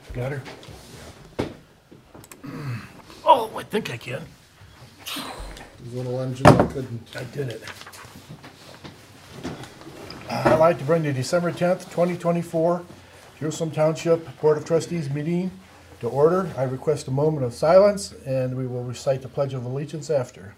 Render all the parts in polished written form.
Got her? Oh, I think I can. His little engine, I couldn't. I did it. I'd like to bring the December 10th, 2024 Jerusalem Township Board of Trustees meeting to order. I request a moment of silence, and we will recite the Pledge of Allegiance after.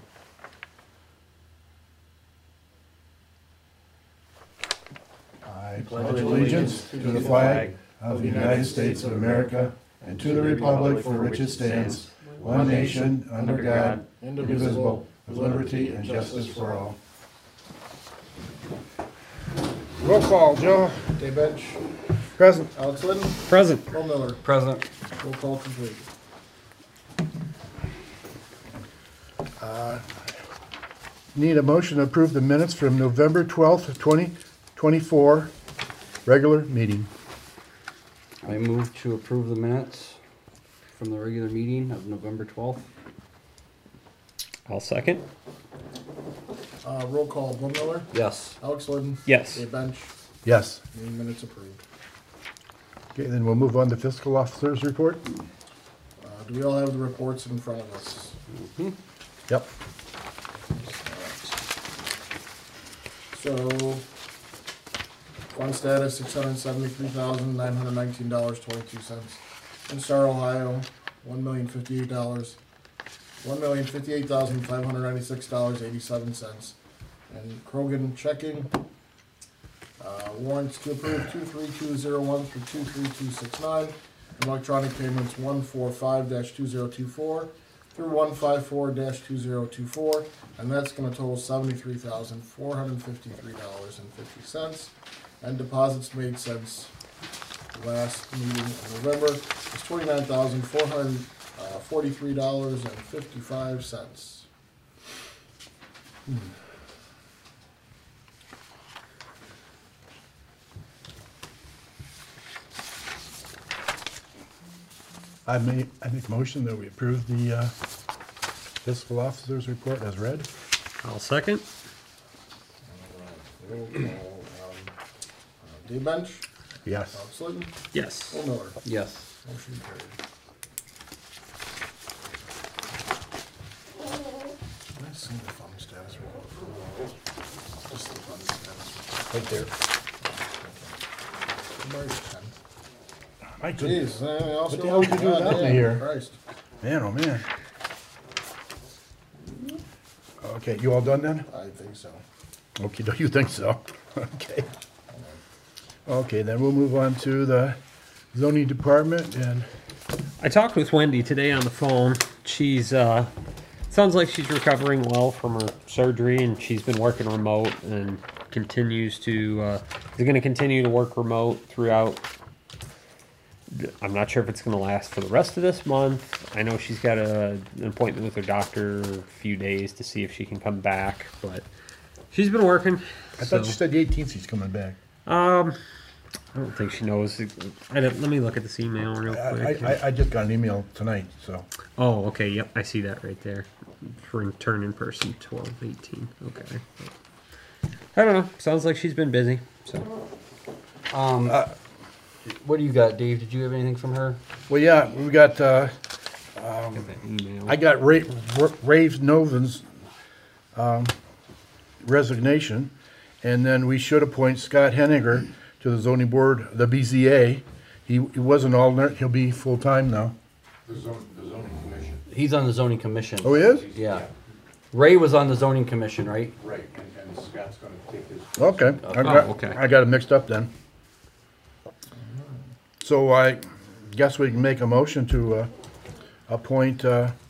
I pledge allegiance to the flag of the United States of America and to the republic for which it stands, one nation, under God, indivisible, with liberty and justice for all. Roll call, Joe. Dave Bench. Present. Alex Litton. Present. Bill Miller. Present. Roll call complete. Need a motion to approve the minutes from November 12th, 2024, regular meeting. I move to approve the minutes from the regular meeting of November 12th. I'll second. Roll call. Bill Miller. Yes. Alex Litton. Yes. Dave Bench. Yes. Meeting minutes approved. Okay, then we'll move on to fiscal officer's report. Do we all have the reports in front of us? Yep. So, fund status, $673,919.22. In Star, Ohio, $1,058,000. $1,058,596.87. And Krogan checking. Warrants to approve 23201 through 23269. Electronic payments 145-2024 through 154-2024. And that's going to total $73,453.50. And deposits made since last meeting in November is $29,443.55. I make a motion that we approve the fiscal officer's report as read. I'll second. Roll call. Dave Bench. Yes. Alex Litton. Yes. Bill Miller. Yes. Motion carried. Can I see the fund status report? Just the fund status report. Right there. February 10th. My goodness. Jeez, anything else? What the hell did you do without me here? Christ. Man, oh man. Okay, you all done then? I think so. Okay, do you think so? Okay. Okay, then we'll move on to the zoning department and I talked with Wendy today on the phone. She's sounds like she's recovering well from her surgery, and she's been working remote and continues to is going to continue to work remote throughout. I'm not sure if it's going to last for the rest of this month. I know she's got an appointment with her doctor in a few days to see if she can come back, but she's been working. I thought you said the 18th she's coming back. I don't think she knows. Let me look at this email real quick. I just got an email tonight, so. Oh, okay. Yep, I see that right there. For return in person, 12/18. Okay. I don't know. Sounds like she's been busy. So What do you got, Dave? Did you have anything from her? Well, yeah, we got, got that email. I got Rave Novan's resignation, and then we should appoint Scott Henniger to the zoning board, the BZA. He was an alternate, he'll be full-time now. The zoning commission. He's on the zoning commission. Oh, he is? Yeah. Ray was on the zoning commission, right? Right, and Scott's gonna take his. Okay, okay. I got it mixed up then. So I guess we can make a motion to appoint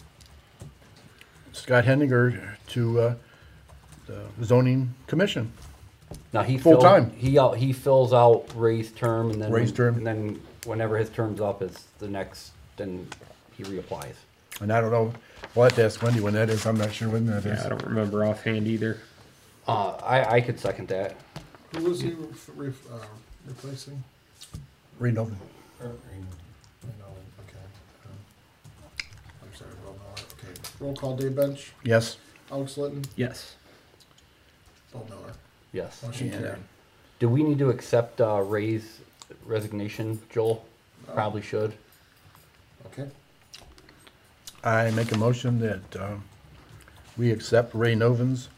Scott Henniger to the zoning commission. Now he Full-time. He fills out Ray's term, and then Ray's term. and then whenever his term's up is the next, then he reapplies. And I don't know, we'll have to ask Wendy when that is, I'm not sure when that is. Yeah, I don't remember offhand either. I could second that. Who was he replacing? Read Novan. I know, okay. I'm sorry, Bill Miller. Okay. Roll call. Dave Bench. Yes. Alex Litton. Yes. Bill Miller. Yes. Motion Yeah. carried. Do we need to accept Ray's resignation, Joel? probably should. Okay, I make a motion that we accept Ray Noven's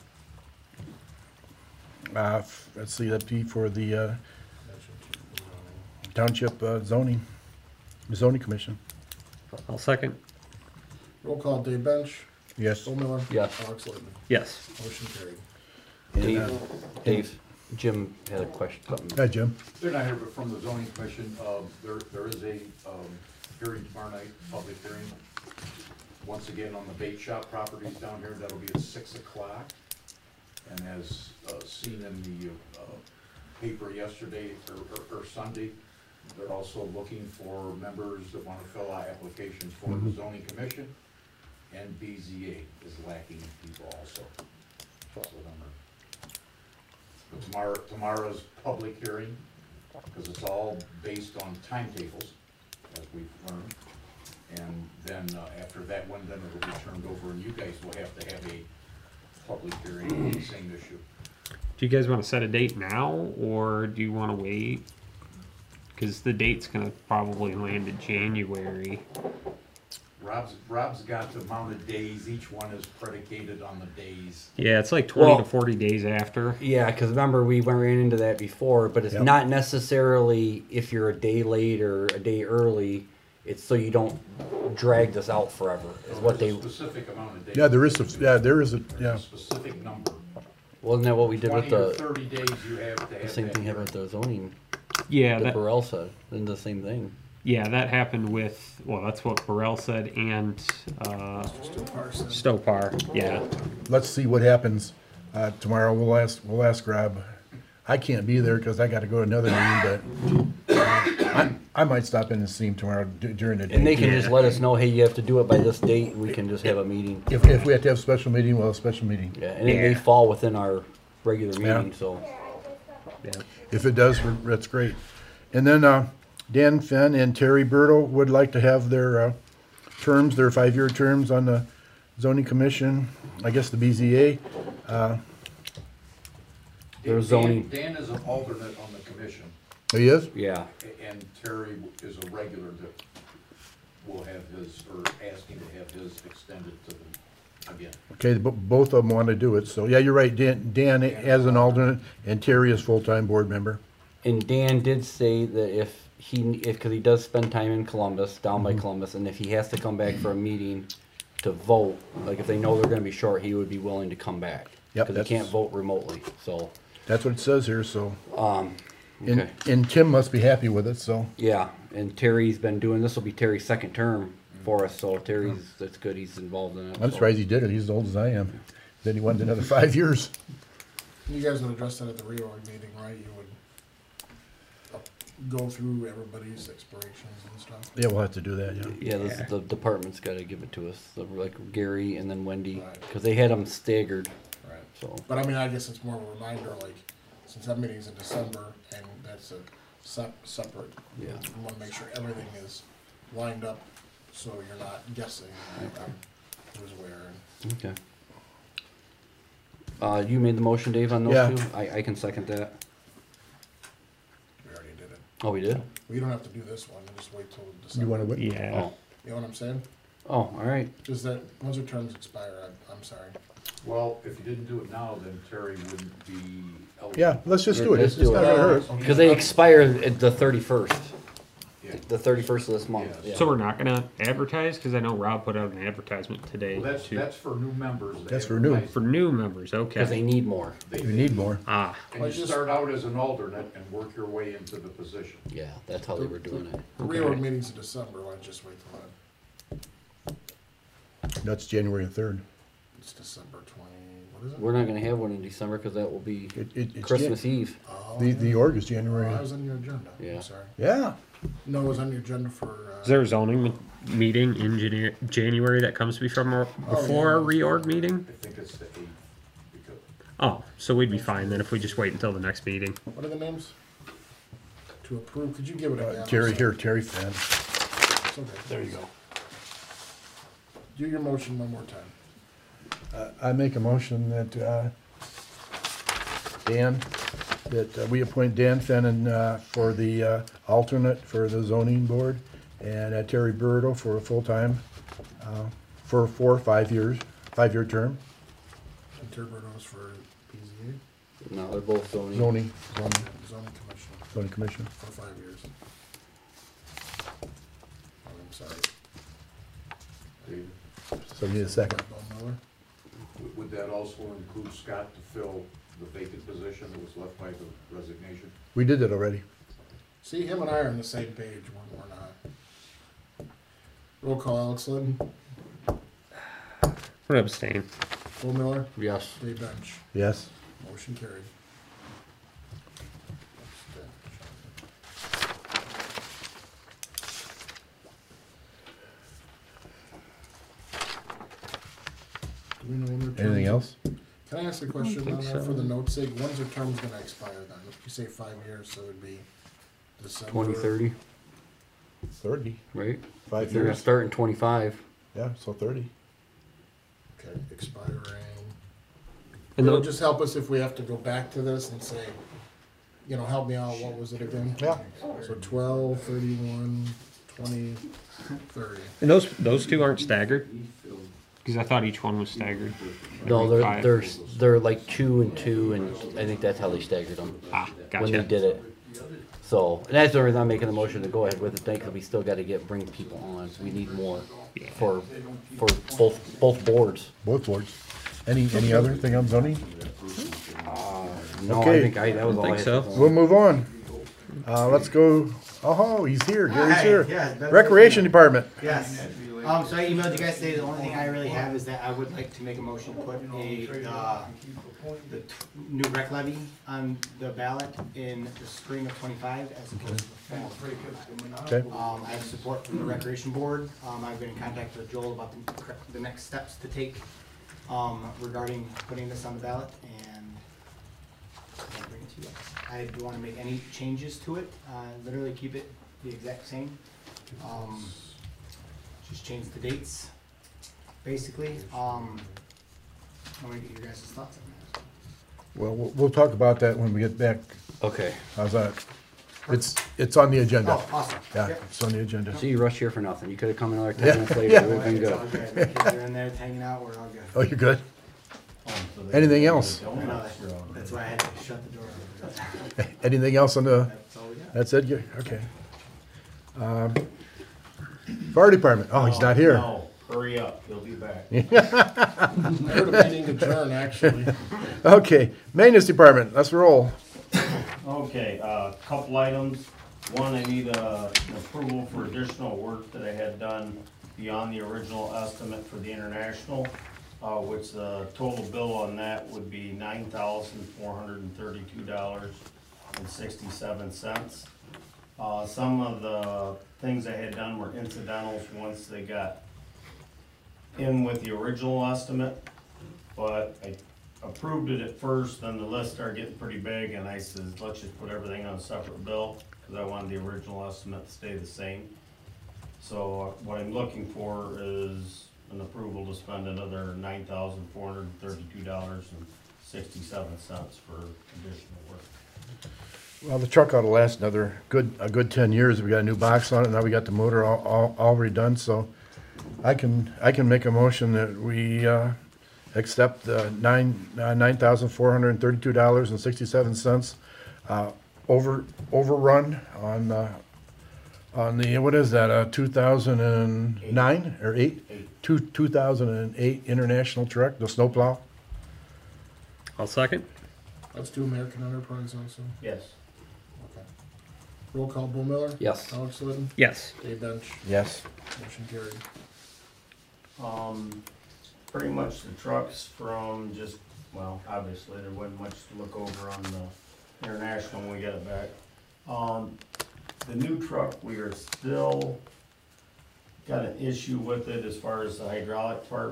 let's see, that'd be for the motion to, Township zoning commission. I'll second. roll call, Dave Bench, Yes. Bill Miller. Yes. Alex Whitman. Yes. Motion carried. Dave, Jim had a question, something. Hi, Jim. They're not here, but from the zoning commission, there is a hearing tomorrow night, public hearing. Once again, on the bait shop properties down here, that'll be at 6 o'clock. And as seen in the paper yesterday or Sunday, they're also looking for members that want to fill out applications for the zoning commission. And BZA is lacking people also. So but tomorrow's public hearing, because it's all based on timetables, as we've learned. And then after that one, then it'll be turned over, and you guys will have to have a public hearing on the same issue. Do you guys want to set a date now, or do you want to wait? Because the date's gonna probably land in January. Rob's got the amount of days, each one is predicated on the days. Yeah, it's like 20 to Well- 40 days after. Yeah, because remember we ran into that before, but it's Yep. not necessarily if you're a day late or a day early. It's so you don't drag this out forever. Is what they There's a specific amount of days. Yeah, there is a, There's a yeah. specific number. wasn't that what we did with 20 or the 30 days you have to have. the same that thing happened hearing. with the zoning Yeah, that that Burrell said. Then the same thing. yeah that happened with that's what Burrell said and Still Parson. Stopar. Yeah, Let's see what happens tomorrow. We'll ask Rob. I can't be there because I got to go to another meeting, but I might stop in and see him tomorrow during the day. And they can just let us know, hey, you have to do it by this date, and we can just have a meeting. If we have to have a special meeting, we'll have a special meeting. Yeah, and it may fall within our regular Yeah. meeting, so. yeah. If it does, that's great. And then Dan Fenn and Terry Bertle would like to have their terms, their 5-year terms on the zoning commission, I guess the BZA. There's zoning. Dan is an alternate on the commission, He is? Yeah, and Terry is a regular that will have his, or asking to have his extended to them again. Okay, both of them want to do it, so, yeah, you're right, Dan as an alternate, and Terry is full-time board member. and Dan did say that because he does spend time in Columbus, down by Columbus, and if he has to come back for a meeting to vote, like if they know they're gonna be short, he would be willing to come back. Yep, Because he can't that's- vote remotely, so, That's what it says here, so. And, okay. and Tim must be happy with it, so. Yeah, and Terry's been doing, this will be Terry's second term for us, so Terry's, that's good, he's involved in it. I'm so. surprised he did it, he's as old as I am. Then he wanted another 5 years. You guys would address that at the reorg meeting, right? You would go through everybody's expirations and stuff. Yeah, we'll have to do that, yeah. Yeah, Yeah. the department's gotta give it to us, like Gary and then Wendy, Right. because they had them staggered, Right. so. But I mean, I guess it's more of a reminder, like, since that meeting's in December and that's a separate, Yeah. you wanna make sure everything is lined up, so you're not guessing, who's where. Okay. You made the motion, Dave, on those Yeah. two? I can second that. We already did it. Oh, we did? We don't have to do this one, just wait till You December. want to, Yeah. Oh, You know what I'm saying? oh, all right. Just that, once your terms expire, I'm sorry. Well, if you didn't do it now, then Terry wouldn't be eligible. yeah, let's just do it, Let's it's do not it. gonna hurt. Because they expire at the 31st, Yeah. the 31st of this month. Yes. Yeah. So we're not gonna advertise because I know Rob put out an advertisement today Well, that's, to- that's for new members. That's for new. for new members. Because they Okay. need more. You need more. Ah, And Well, you just- start out as an alternate and work your way into the position. Yeah, that's how they were doing it. The Okay. reorg meeting's in December, why don't you just wait till then? That's January 3rd. It's December 20, what is it? We're not gonna have one in December because that will be It's Christmas Eve. Oh, The org is oh, January. I was on your agenda. Yeah. I'm sorry. Yeah, No, it was on your agenda for, is there a zoning meeting in January that comes before yeah. our reorg meeting? I think it's the 8th, because Oh, so we'd be fine then if we just wait until the next meeting. what are the names? To approve, could you give it again? Terry Fenn. It's okay. There you go. Do your motion one more time. I make a motion that Dan that we appoint Dan Fennon for the alternate for the zoning board, and Terry Burdo for a full-time for 4 or 5 years, 5-year term. And Turbertos for PZA, No, they're both zoning. Zoning zoning commission for for 5 years. Oh, I'm sorry. David, So you need a second. Bill Miller? would that also include Scott to fill the vacant position that was left by the resignation? We did that already. See, him and I are on the same page when we're not. Roll call, Alex Lynn, I'm gonna abstain. Bill Miller, Yes. Dave Bench. Yes. Motion carried. Do we know when their terms- Anything else? Can I ask a question think on that so. for the note's sake? When's their term's gonna expire then? You say 5 years, so it'd be December. 2030, 30, right? 5 They're gonna years. start in 25. Yeah, so 30. Okay, expiring. And It'll tho- just help us if we have to go back to this and say, you know, help me out, what was it again? Yeah. So 12, 31, 20, 30. and those two aren't staggered? Because I thought each one was staggered. No, Five. they're like 2 and 2, and I think that's how they staggered them Ah, when they gotcha. did it. So, and that's the reason I'm making the motion to go ahead with it, because we still gotta bring people on. We need more for both boards. Both boards. Any other thing on zoning? No, Okay. I think that was all I think had. so. to- We'll move on. Let's go. Oh, he's here. Gary's Hi, here. yeah, that- Recreation Department. Yes. So I emailed you guys today. The only thing I really have is that I would like to make a motion to put new rec levy on the ballot in the spring of 25 as opposed to the fall. Okay. I have support from the Recreation Board. I've been in contact with Joel about the next steps to take regarding putting this on the ballot, and I'll bring it to you. I don't want to make any changes to it, literally keep it the exact same. Just change the dates, basically. I want to get your guys' thoughts on that. Well, we'll talk about that when we get back. Okay. How's that? It's on the agenda. Oh, awesome. Yeah, Yep. it's on the agenda. So you rush here for nothing. You could've come another 10 Yeah. minutes later. Yeah. It would've been It's all good. good. The kids are in there hanging out, we're all good. Oh, you're good? Anything else? I know that's why I had to shut the door. Anything else on the, That's all we got. that's it? Yeah, okay. Fire Department. Oh, he's not here. No, hurry up, he'll be back. I heard a meeting adjourn, actually. Okay, Maintenance Department. Let's roll. Okay, couple items. One, I need an approval for additional work that I had done beyond the original estimate for the international, which the total bill on that would be $9,432.67. Some of the things I had done were incidentals once they got in with the original estimate, but I approved it at first, then the list started getting pretty big, and I said, let's just put everything on a separate bill, because I wanted the original estimate to stay the same. So what I'm looking for is an approval to spend another $9,432.67 for additional work. Well, the truck ought to last a good 10 years. We got a new box on it. Now we got the motor all redone, so I can make a motion that we accept the $9,432.67 overrun on the, what is that, 2009 or 8? 2008 International truck, the snowplow. I'll second. Let's do American Enterprise also. Yes. Okay. Roll call, Bill Miller? Yes. Alex Lynn? Yes. Dave Bench? Yes. Motion carried. Pretty much the trucks from just, well, obviously, there wasn't much to look over on the international when we got it back. The new truck, we are still got an issue with it as far as the hydraulic part.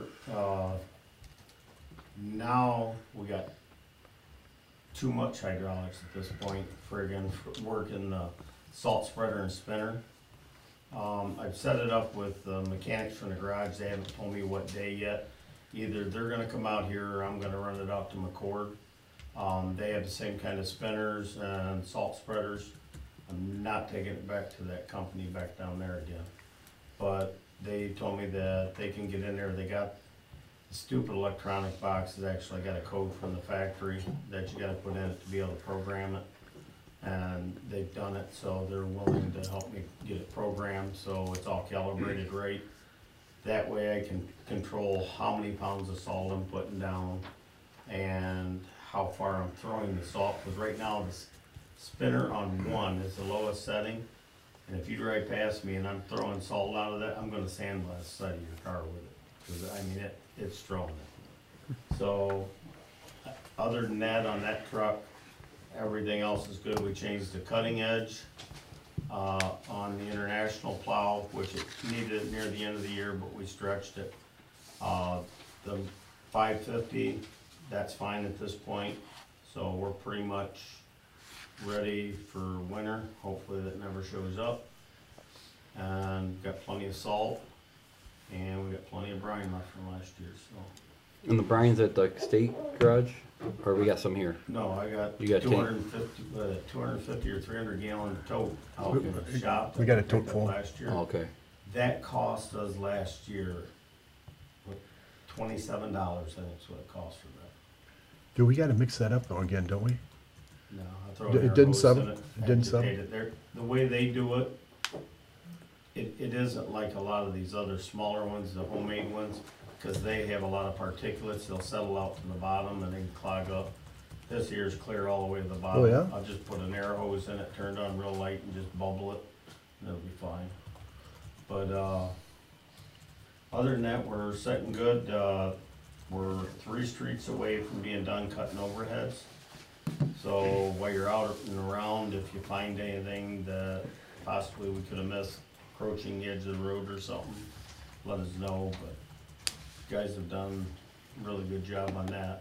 Now, we got too much hydraulics at this point, friggin' working the salt spreader and spinner. I've set it up with the mechanics from the garage. They haven't told me what day yet. Either they're gonna come out here or I'm gonna run it out to McCord. They have the same kind of spinners and salt spreaders. I'm not taking it back to that company back down there again. But they told me that they can get in there, they got the stupid electronic box has actually got a code from the factory that you gotta put in it to be able to program it. And they've done it, so they're willing to help me get it programmed, so it's all calibrated right. That way I can control how many pounds of salt I'm putting down and how far I'm throwing the salt, because right now the spinner on 1 is the lowest setting. And if you drive past me and I'm throwing salt out of that, I'm gonna sandblast the side of your car with it, because I mean, it's throwing it. So, other than that, on that truck, everything else is good. We changed the cutting edge on the international plow, which it needed it near the end of the year, but we stretched it. The 550, that's fine at this point, so we're pretty much ready for winter. Hopefully that never shows up. And got plenty of salt, and we got plenty of brine left from last year, so. And the brines at the state garage, or we got some here? No, I got You got 250 or 300 gallon tote out in the shop. We got a that I tote picked up full. last year. Oh, okay. That cost us last year, what, $27, I think is what it cost for that. Dude, we gotta mix that up though again, don't we? No, I throw It an air didn't hose sub- in it didn't sub? agitate it. The way they do it, it isn't like a lot of these other smaller ones, the homemade ones, because they have a lot of particulates. They'll settle out to the bottom and they can clog up. This here is clear all the way to the bottom. Oh, yeah? I'll just put an air hose in it, turn it on real light, and just bubble it, and it'll be fine. But other than that, we're setting good. We're 3 streets away from being done cutting overheads. So while you're out and around, if you find anything that possibly we could have missed, approaching the edge of the road or something, let us know. But you guys have done a really good job on that.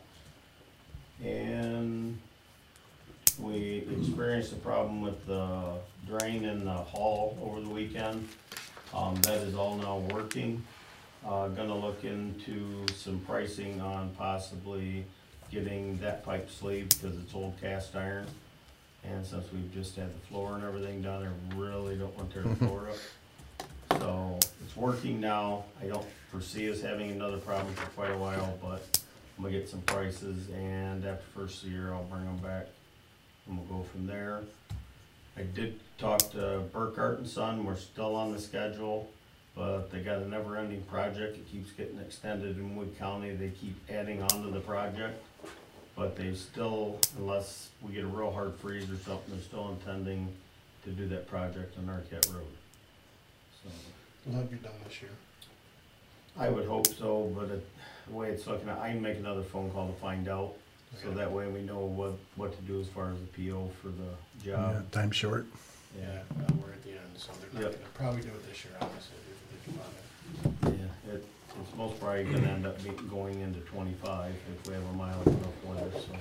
And we experienced a problem with the drain in the hall over the weekend. That is all now working. Gonna look into some pricing on possibly getting that pipe sleeved, because it's old cast iron. And since we've just had the floor and everything done, I really don't want to tear the floor up. So it's working now. I don't foresee us having another problem for quite a while, but I'm gonna get some prices, and after first of the year, I'll bring them back and we'll go from there. I did talk to Burkhart and Son. We're still on the schedule, but they got a never-ending project. It keeps getting extended in Wood County. They keep adding on to the project, but they still, unless we get a real hard freeze or something, they're still intending to do that project on Arquette Road. So Will that be done this year? I would hope so, but the way it's looking, I can make another phone call to find out, so Okay. that way we know what to do as far as the PO for the Yeah, job. time short. Yeah, we're at the end, so they're not Yep. gonna probably do it this year, honestly, if you think about it. Yeah, it's most probably gonna end up going into 25 if we have a mild enough weather, so.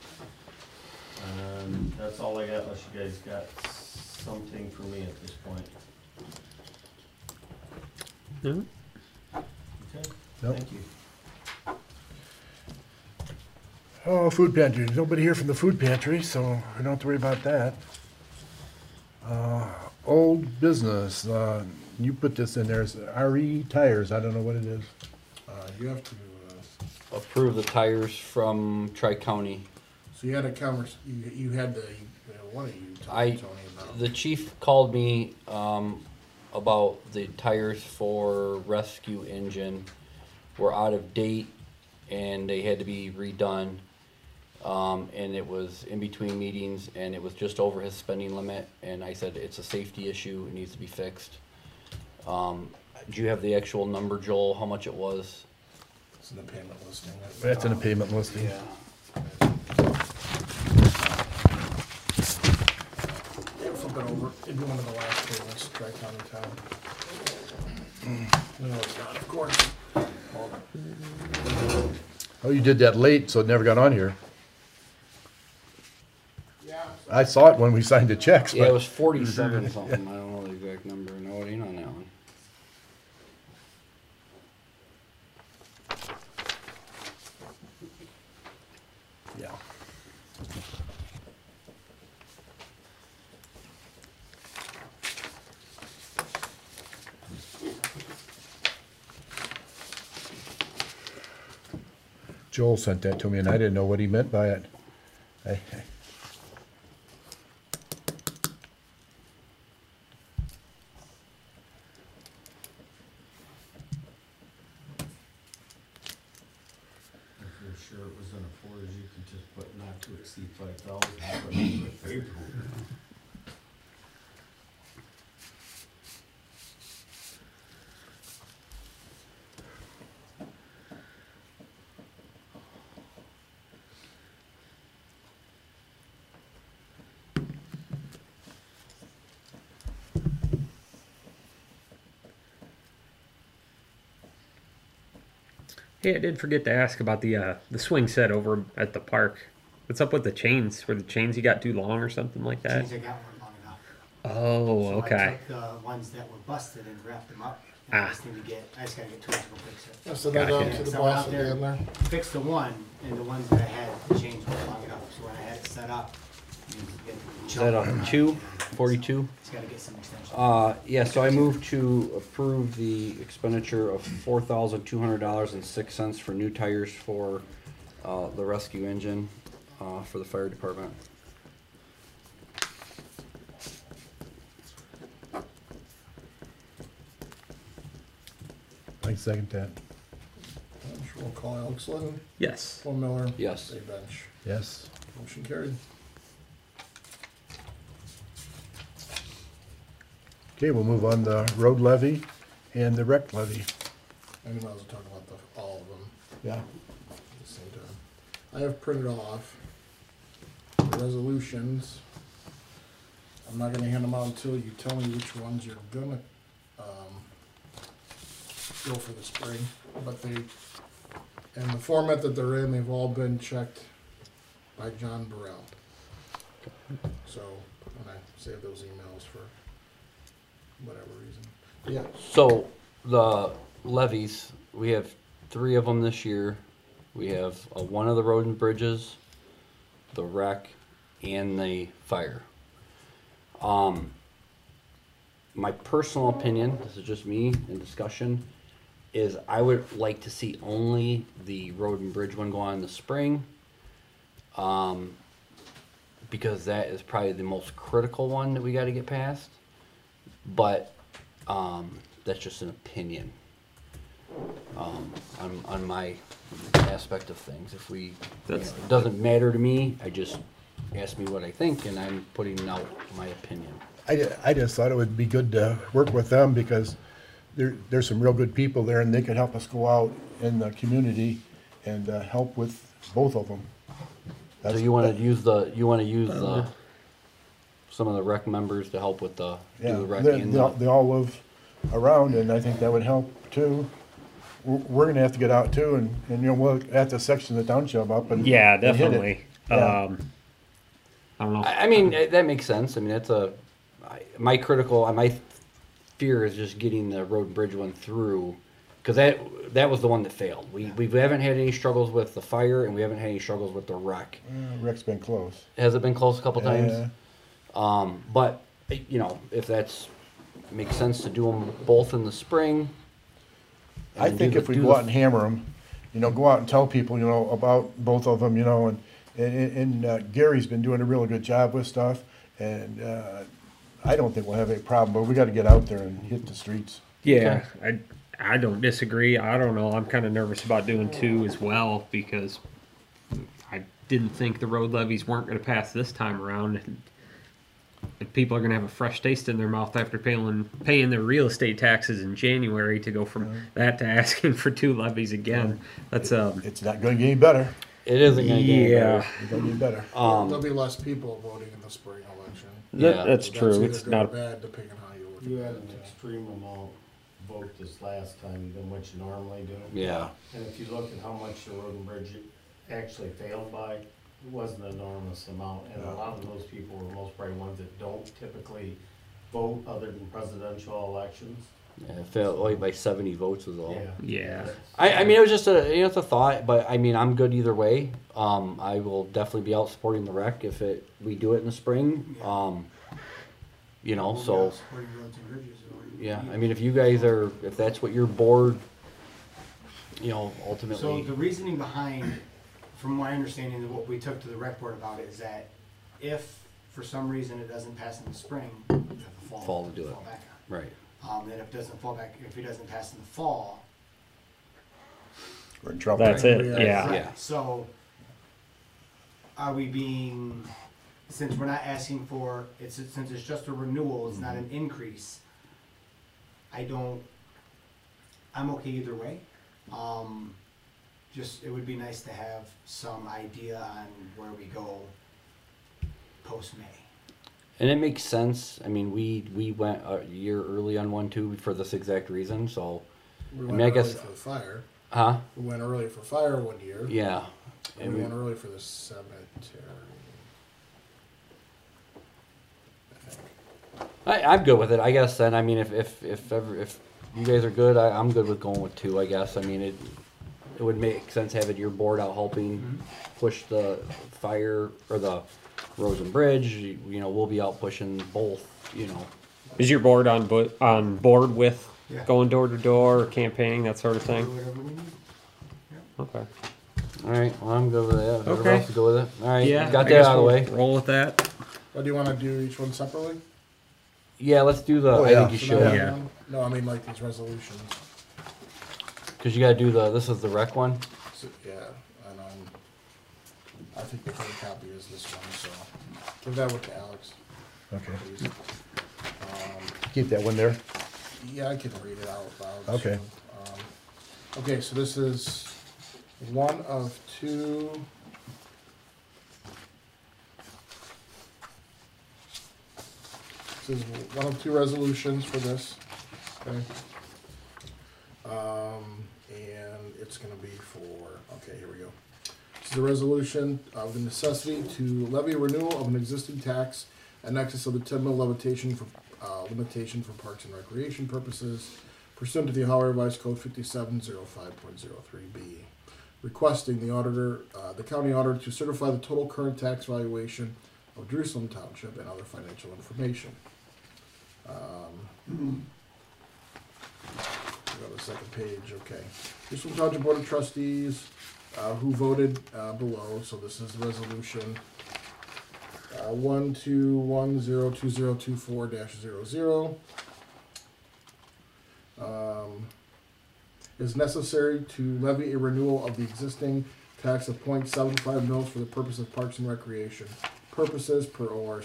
And that's all I got, unless you guys got something for me at this point. No? Okay, Nope. thank you. Oh, food pantry. There's nobody here from the food pantry, so I don't have to worry about that. Old business. You put this in there. It's RE Tires. I don't know what it is. You have to, Approve the tires from Tri-County. so you had a you had the, one of you I- talked to Tony about. The chief called me about the tires for rescue engine were out of date and they had to be redone. And it was in between meetings and it was just over his spending limit. And I said, it's a safety issue, it needs to be fixed. Do you have the actual number, Joel, how much it was? It's in the payment listing. That's in the payment listing. Flip it over, it'd be one of the last payments, Tri-County Town. No, it's not, of course. Hold on. Oh, you did that late, so it never got on here. Yeah. I saw it when we signed the checks, Yeah, it but was 47 something, I don't know the exact number, no, it ain't on that one. yeah. Joel sent that to me, and I didn't know what he meant by it. I- If you're sure it was in a Ford, you could just put not to exceed 5,000. Hey, I did forget to ask about the swing set over at the park. What's up with the chains? Were the chains you got too long or something like that? Chains I got weren't long enough. Oh, So okay. I took the ones that were busted and wrapped them up. And I Ah. just need to get, I just gotta get tools to go fix it. Yeah, send that Gotcha. out to the So boss out at there- the end there. Fix the one, and the ones that I had, the chains weren't long enough, so when I had it set up, you get Is that a 242? Just gotta get some extension. Yeah, so I move to approve the expenditure of $4,200.06 for new tires for the rescue engine for the fire department. I second that. Roll call, Alex Lynn, Yes. Paul Miller. Yes. Dave Bench. Yes. Motion carried. Okay, we'll move on the road levy and the rec levy. And we might as well talk about all of them Yeah. at the same time. I have printed off the resolutions. I'm not gonna hand them out until you tell me which ones you're gonna, go for the spring, but they, in the format that they're in, they've all been checked by John Burrell. So, and I saved those emails for whatever reason. Yeah, So the levies, we have 3 of them this year. We have one of the road and bridges, the rec, and the fire. My personal opinion, this is just me in discussion, is I would like to see only the road and bridge one go on in the spring. Because that is probably the most critical one that we gotta get past. But, that's just an opinion. On my aspect of things. If we, it doesn't matter to me, I just ask me what I think and I'm putting out my opinion. I just thought it would be good to work with them because there's some real good people there and they could help us go out in the community and help with both of them. So you wanna use the, some of the rec members to help with the, do Yeah, the rec they, and they all- the, they all live around and I think that would help too. We're gonna have to get out too and you know, we'll have to section the township up and. Yeah, and hit it. definitely. Yeah. I don't know. I mean, that makes sense. I mean, my fear is just getting the road and bridge one through. Cause that was the one that failed. We haven't had any struggles with the fire and we haven't had any struggles with the wreck. Rick's been close. Has it been close a couple times? Yeah. But, you know, if makes sense to do them both in the spring. I and think do if the- we do go the- out and hammer them, you know, go out and tell people, you know, about both of them, you know, and Gary's been doing a really good job with stuff, and I don't think we'll have any problem, but we gotta get out there and hit the streets. Yeah, I don't disagree. I don't know. I'm kind of nervous about doing 2 as well because I didn't think the road levies weren't going to pass this time around. And people are going to have a fresh taste in their mouth after paying their real estate taxes in January to go from that to asking for 2 levies again. That's It's not gonna get any better. It isn't gonna get any yeah. better. It's gonna get better. there'll be less people voting in the spring election. Yeah. That's So true. either It's good or not. bad, depending on how you look at You it. had an extreme amount vote this last time than what you normally do. Yeah. And if you look at how much the road and bridge actually failed by, it wasn't an enormous amount. And a lot of those people were most probably ones that don't typically vote other than presidential elections. Yeah, it failed only by 70 votes was all. Yeah. I mean, it was just it's a thought, but I mean, I'm good either way. I will definitely be out supporting the rec if we do it in the spring. You know, so Supporting roads and bridges or- yeah. I mean, if you guys if that's what your board you know, So ultimately. the reasoning behind, from my understanding of what we took to the rec board about it, is that if for some reason it doesn't pass in the spring, you have to Fall to do it. fall back on. Right. Then if it doesn't fall back, if it doesn't pass in the fall, We're in trouble. That's it. Yeah. Yeah. Yeah. so are we being, since we're not asking for, since it's just a renewal, it's not an increase, I'm okay either way. Just, it would be nice to have some idea on where we go post-May. And it makes sense. I mean, we went a year early on one too for this exact reason. So, We mean, went I early guess- for the fire. huh? We went early for fire one year. Yeah. And we went early for the cemetery. I'm good with it. I guess then. I mean, if you guys are good, I'm good with going with 2. I guess. I mean, it would make sense having your board out helping push the fire or the roads and bridge. You know, we'll be out pushing both. You know. Is your board on board with Yeah. going door to door, campaigning, that sort of Do thing? whatever we need. Okay. All right. Well, I'm good with that. Everybody Okay. else is good with it. All right. Yeah. Got I that guess out of the we'll way. roll with that. Well, do you want to do each one separately? Yeah. Let's do the. Oh, I yeah. think you So now should. Yeah. No, I mean like these resolutions. Because you gotta do the. This is the rec one. So, yeah, and I think the clean copy is this one, so give that one to Alex, Okay. please. Keep that one there. Yeah, I can read it out loud. Okay. So, okay, so this is one of 2. This is one of 2 resolutions for this, okay? And it's gonna be for, okay, here we go. This is a resolution of the necessity to levy a renewal of an existing tax in excess of the 10 mil limitation for Parks and Recreation purposes pursuant to the Ohio Revised Code 5705.03B, requesting the auditor, the county auditor to certify the total current tax valuation of Jerusalem Township and other financial information. Go to the second page, okay. Jerusalem Township Board of Trustees, who voted below, so this is the resolution 121020224-00. Is necessary to levy a renewal of the existing tax of 0.75 mils for the purpose of Parks and Recreation purposes per ORC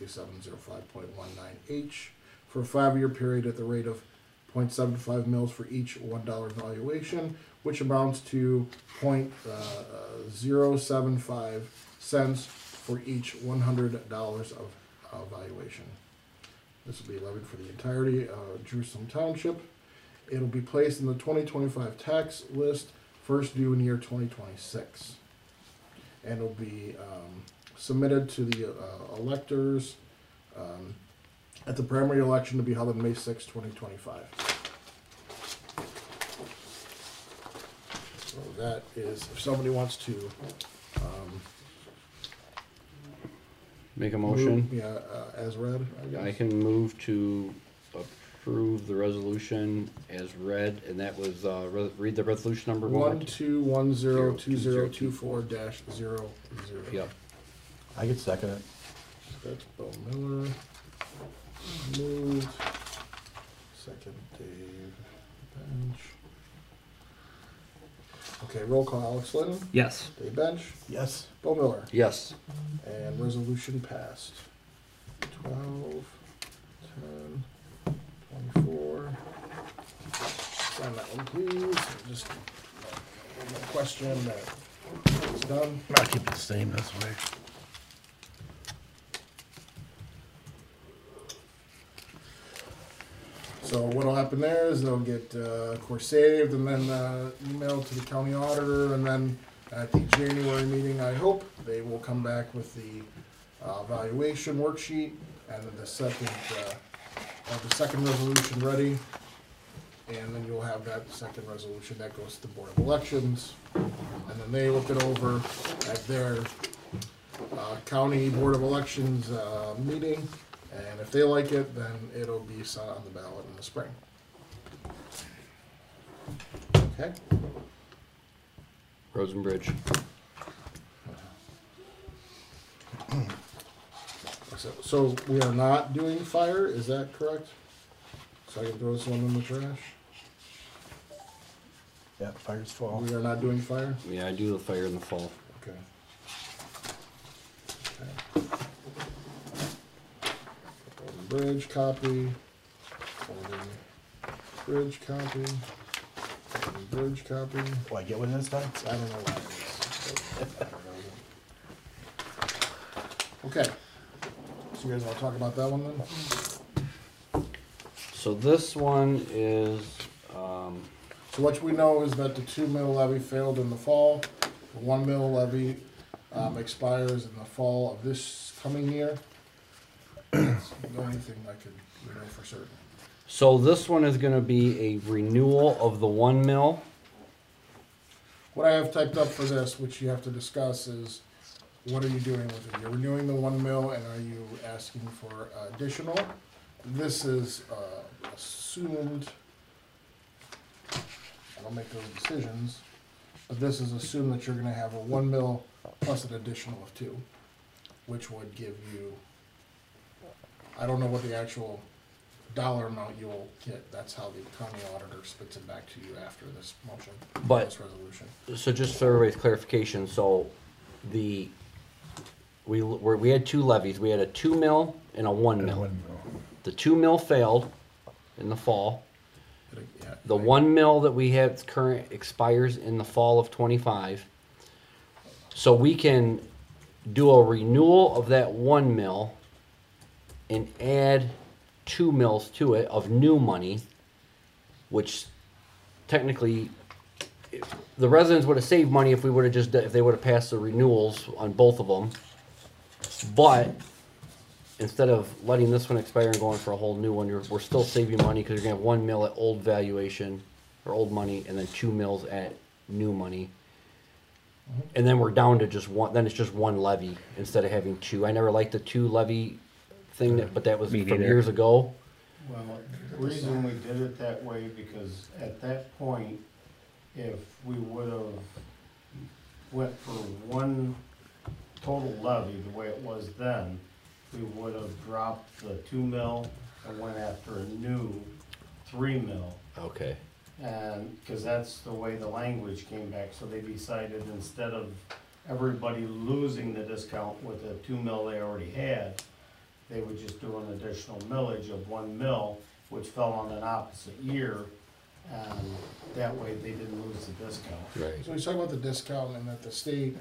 5705.19H for a 5-year period at the rate of 0.75 mils for each $1 valuation, which amounts to 0.075 cents for each $100 of valuation. This will be levied for the entirety of Jerusalem Township. It'll be placed in the 2025 tax list, first due in year 2026. And it'll be submitted to the electors at the primary election to be held on May 6, 2025. So that is, if somebody wants to Make a motion. move, as read, I guess. I can move to approve the resolution as read, and that was, read the resolution number one. 121020224-00. Yep. I could second it. That's Bo Miller. Moved. Second, Dave Bench. Okay, roll call, Alex Lynn, Yes. Dave Bench, Yes. Bo Miller, Yes. and resolution passed. 12, 10, 24. Sign that one, please. Just one more question that is done. I'll keep it the same this way. So what'll happen there is they'll get, of course, saved and then emailed to the county auditor, and then at the January meeting, I hope, they will come back with the valuation worksheet and then the second resolution ready. And then you'll have that second resolution that goes to the Board of Elections, and then they look it over at their county Board of Elections meeting. And if they like it, then it'll be set on the ballot in the spring. Okay? Rosenbridge. So we are not doing fire, is that correct? So I can throw this one in the trash? Yeah, fire's fall. We are not doing fire? Yeah, I do the fire in the fall. Okay. Golden Bridge copy. Golden Bridge copy. Golden Bridge copy. Oh, I get one this time? I don't know why it is. Okay. So you guys wanna talk about that one then? So this one is, So what we know is that the 2 mil levy failed in the fall. The 1 mil levy expires in the fall of this coming year. That's the only thing I could know for certain. so this one is gonna be a renewal of the 1 mil. What I have typed up for this, which you have to discuss, is what are you doing with it? You're renewing the 1 mil, and are you asking for additional? This is assumed. I don't make those decisions, but this is assumed that you're gonna have a 1 mil plus an additional of 2, which would give you, I don't know what the actual dollar amount you will get. That's how the county auditor spits it back to you after this motion, But- this resolution. So just for everybody's clarification, so we had 2 levies. We had a 2 mil and a 1 mil. The 2 mil failed in the fall. Yeah, The 1 mil that we have current expires in the fall of 25. So we can do a renewal of that 1 mil and add 2 mils to it of new money, which technically the residents would have saved money if we would have if they would have passed the renewals on both of them. But instead of letting this one expire and going for a whole new one, we're still saving money because you're gonna have 1 mil at old valuation or old money, and then 2 mils at new money. And then we're down to just one. Then it's just 1 levy instead of having 2. I never liked the 2 levy thing, but that was Me from neither. years ago. Well, the reason we did it that way, because at that point, if we would've went for 1 total levy, the way it was then, we would've dropped the 2 mil and went after a new 3 mil. Okay. And, cause that's the way the language came back, so they decided instead of everybody losing the discount with the 2 mil they already had, they would just do an additional millage of 1 mil, which fell on an opposite year, and that way they didn't lose the discount. Right. So we talk about the discount and that the state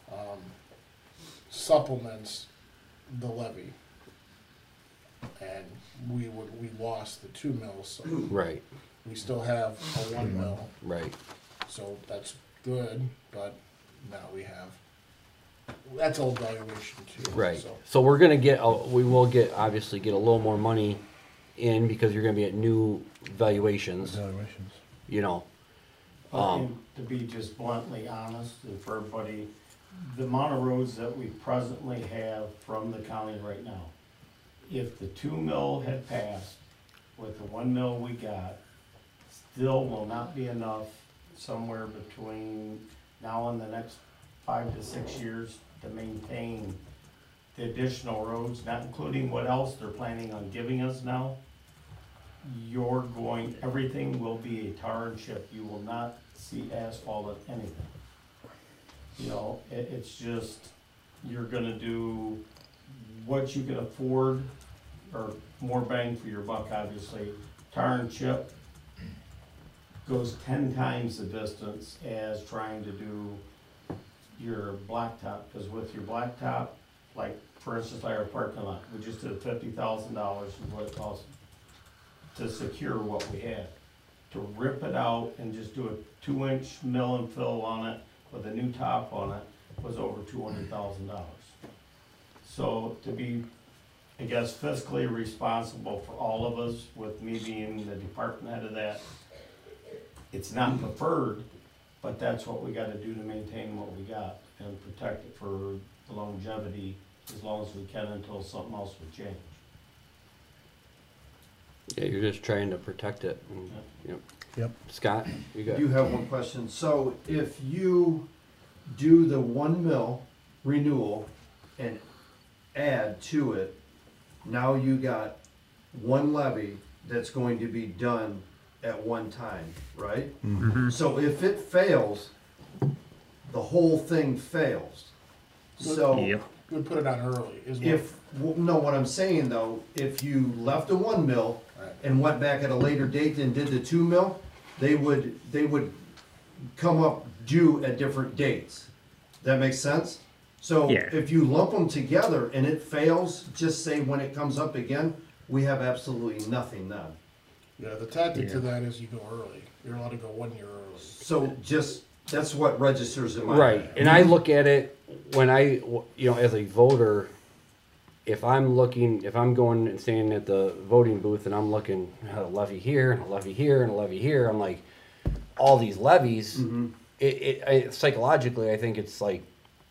supplements the levy. And we lost the 2 mils, so Right. we still have a 1 mil, Right. so that's good, but now we have, that's old valuation too. Right. So So we're gonna get. We will get obviously get a little more money in because you're gonna be at new valuations. Evaluations. You know. And to be just bluntly honest, and for everybody, the amount of roads that we presently have from the county right now, if the 2 mil had passed with the 1 mil we got, still will not be enough somewhere between now and the next 5 to 6 years to maintain the additional roads, not including what else they're planning on giving us now. Everything will be a tar and chip. You will not see asphalt or anything. You know, it's just, you're gonna do what you can afford, or more bang for your buck, obviously. Tar and chip goes 10 times the distance as trying to do your blacktop, because with your blacktop, like, for instance, like our parking lot, we just did $50,000 is what it cost to secure what we had. To rip it out and just do a 2-inch mill and fill on it with a new top on it was over $200,000. So to be, I guess, fiscally responsible for all of us, with me being the department head of that, it's not preferred, but that's what we gotta do to maintain what we got and protect it for the longevity as long as we can until something else would change. Yeah, you're just trying to protect it. And, you know. Yep. Scott, you I got. do have one question. So if you do the 1 mil renewal and add to it, now you got one levy that's going to be done at one time, right? So if it fails, the whole thing fails. So Yep. We would put it on early, is what. if, well, no, what I'm saying though, if you left a 1 mil Right. and went back at a later date and did the 2 mil, they would come up due at different dates. That makes sense? So Yeah. if you lump them together and it fails, just say when it comes up again, we have absolutely nothing then. Yeah, the tactic Yeah. to that is you go early. You're allowed to go 1 year early. So just, that's what registers in my Right, head. and I look at it when as a voter, if I'm going and standing at the voting booth and I'm looking at a levy here and a levy here and a levy here, I'm like, all these levies, psychologically, I think it's like,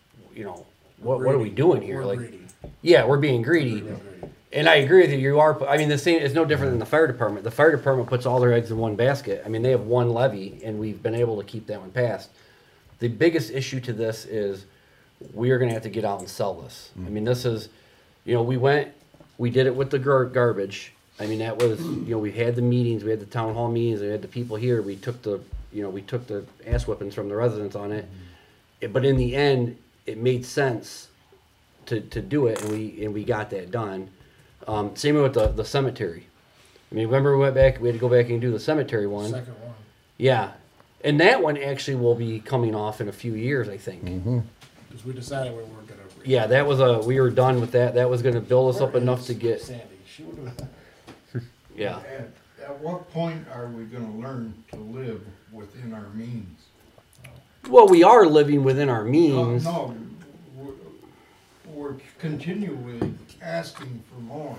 what are we doing here? We're Like, greedy. yeah, we're being greedy. We're greedy. And I agree with you. You are. I mean, the same. It's no different than the fire department. The fire department puts all their eggs in one basket. I mean, they have one levy, and we've been able to keep that one passed. The biggest issue to this is we are going to have to get out and sell this. I mean, this is, we did it with the garbage. I mean, that was, we had the meetings, we had the town hall meetings, we had the people here. We took the ass whippings from the residents on it. But in the end, it made sense to do it, and we got that done. Same with the cemetery. I mean, remember we had to go back and do the cemetery one. Second one. Yeah. And that one actually will be coming off in a few years, I think. Because we decided we weren't gonna. Yeah, we were done with that. That was gonna build us up enough to get, Sandy, she would have. yeah. At what point are we gonna learn to live within our means? Well, we are living within our means. No, we're continually asking for more.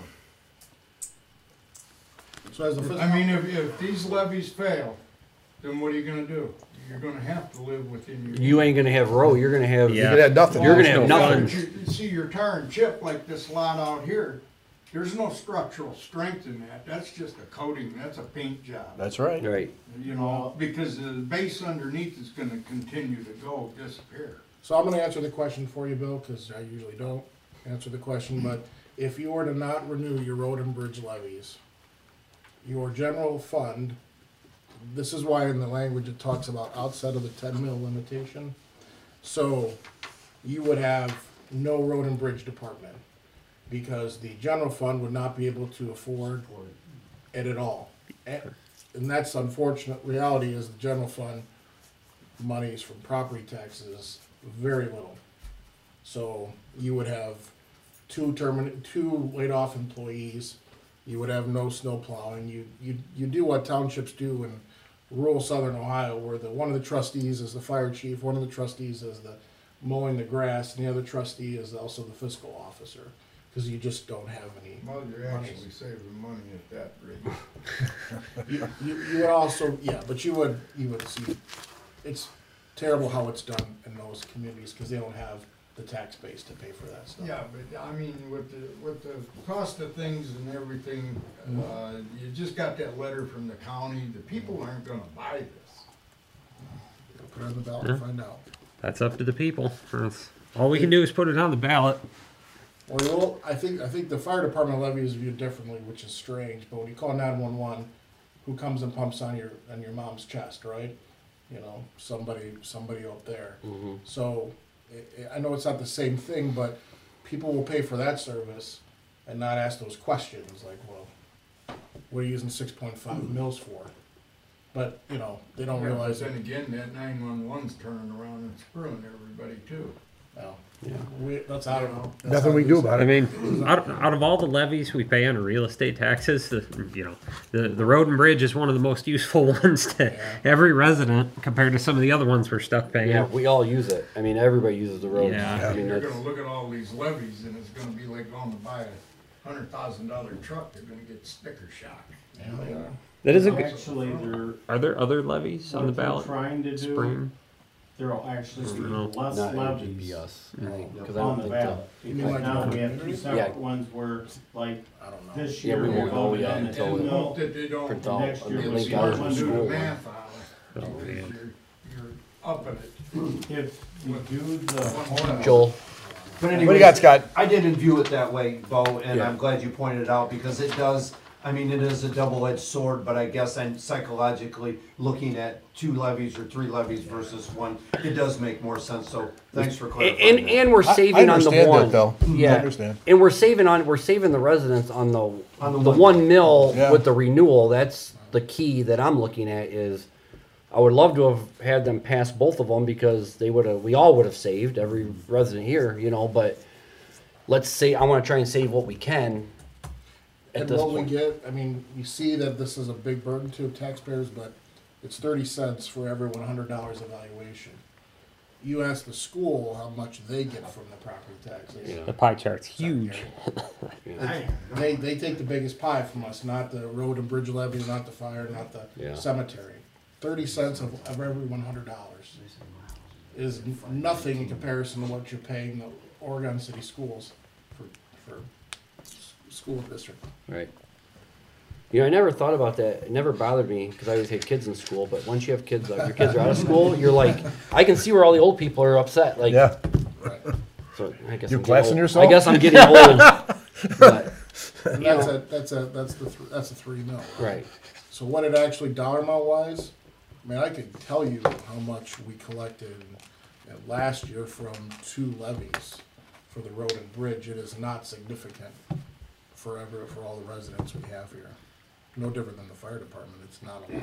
So as the I mean, if these levies fail, then what are you gonna do? You're gonna have to live within your. You ain't gonna have row, you're gonna have. Yeah. You could have nothing. You're gonna have no nothing. funds. You see, your tar and chip like this lot out here, there's no structural strength in that. That's just a coating, that's a paint job. That's right. Right. You know, because the base underneath is gonna continue to disappear. So I'm gonna answer the question for you, Bill, because I usually don't answer the question, but if you were to not renew your road and bridge levies, your general fund, this is why in the language it talks about outside of the 10 mil limitation. So you would have no road and bridge department because the general fund would not be able to afford it at all. And that's unfortunate reality is the general fund monies from property taxes very little. So you would have two laid off employees. You would have no snow plowing. You do what townships do in rural southern Ohio, where one of the trustees is the fire chief, one of the trustees is the mowing the grass, and the other trustee is also the fiscal officer, because you just don't have any. Well, you're monies. actually saving money at that rate. You would also, yeah, but you would see, it's terrible how it's done in those communities, because they don't have the tax base to pay for that stuff. Yeah, but I mean, with the cost of things and everything, you just got that letter from the county, the people aren't gonna buy this. Put it on the ballot and find out. That's up to the people. All we can do is put it on the ballot. Well, I think the fire department levy is viewed differently, which is strange. But when you call 911, who comes and pumps on your mom's chest, right? Somebody up there. Mm-hmm. So I know it's not the same thing, but people will pay for that service and not ask those questions like, well, what are you using 6.5 mils for? But they don't realize Then that. again, that 911's turning around and screwing everybody too. Well, Yeah. that's I don't know. That's Nothing how we it can do is. about I it. mean, out of all the levies we pay on real estate taxes, the road and bridge is one of the most useful ones to every resident compared to some of the other ones we're stuck paying. Yeah, we all use it. I mean, everybody uses the roads. Yeah. I mean, You're that's, gonna look at all these levies and it's gonna be like going to buy a $100,000 truck, they're gonna get sticker shock. Yeah, they are. That is a good. Actually, Are there other levies on the what they're ballot? trying to do, Spring. there'll actually be No. less not levies us. I think, because I on don't the think ballot. You mean Because like now the we have two communities? separate Yeah. ones where, like, I don't know. this Yeah, year we we won't know voted yet on the until 10 it- mil. That they don't, Print out Next a year link was see out what of one the do the school. math on it. Oh, man. upping it. If you do the. Joel, But What do anyway, you got, Scott? I didn't view it that way, Bo, and Yeah. I'm glad you pointed it out, because it does, I mean, it is a double-edged sword, but I guess I'm psychologically looking at 2 levies or 3 levies versus 1. It does make more sense, so thanks for clarifying that. and we're saving on the understand one. that, though. Yeah. I understand. And we're saving the residents on the On the the 1 1 mil Yeah. with the renewal. That's the key that I'm looking at. Is I would love to have had them pass both of them because we all would have saved, every resident here, you know. But let's say I want to try and save what we can at And this what we point. get, I mean, you see that this is a big burden to taxpayers, but it's 30 cents for every $100 evaluation. You ask the school how much they get from the property taxes. Yeah. The pie chart's huge. They take the biggest pie from us, not the road and bridge levy, not the fire, not the Yeah. cemetery. 30 cents of every $100 is nothing in comparison to what you're paying the Oregon City schools for school district. Right. You know, I never thought about that. It never bothered me because I always had kids in school. But once you have kids, like your kids are out of school, you're like, I can see where all the old people are upset. Like, Yeah. Right. so I guess You're I'm getting classing old. yourself? I guess I'm getting old. But And You that's a 3 mil. right. So what it actually dollar amount wise, I mean, I could tell you how much we collected last year from 2 levies for the road and bridge. It is not significant for all the residents we have here. No different than the fire department. It's not a lot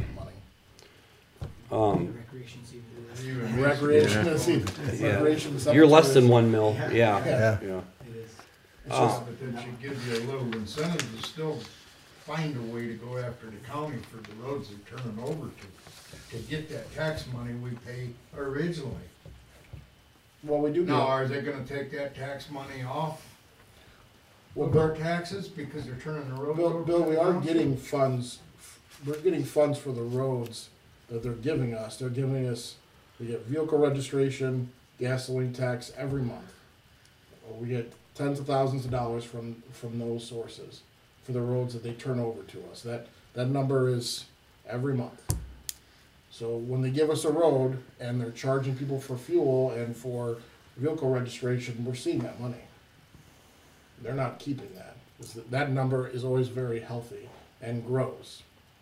of money. Recreation seems Recreation, recreation. You're less than cemeteries. 1 mil. Yeah. Yeah. Yeah. Yeah. It is. It's just, But that should give you a little incentive to still find a way to go after the county for the roads they're turning over to get that tax money we pay originally. well, we do Now, get, are they gonna take that tax money off well, of our taxes because they're turning the roads over? Bill, to we the are county? getting funds, we're getting funds for the roads that they're giving us. They're giving us, we get vehicle registration, gasoline tax every month. We get tens of thousands of dollars from those sources for the roads that they turn over to us. That number is every month. So when they give us a road and they're charging people for fuel and for vehicle registration, we're seeing that money. They're not keeping that. That number is always very healthy and grows.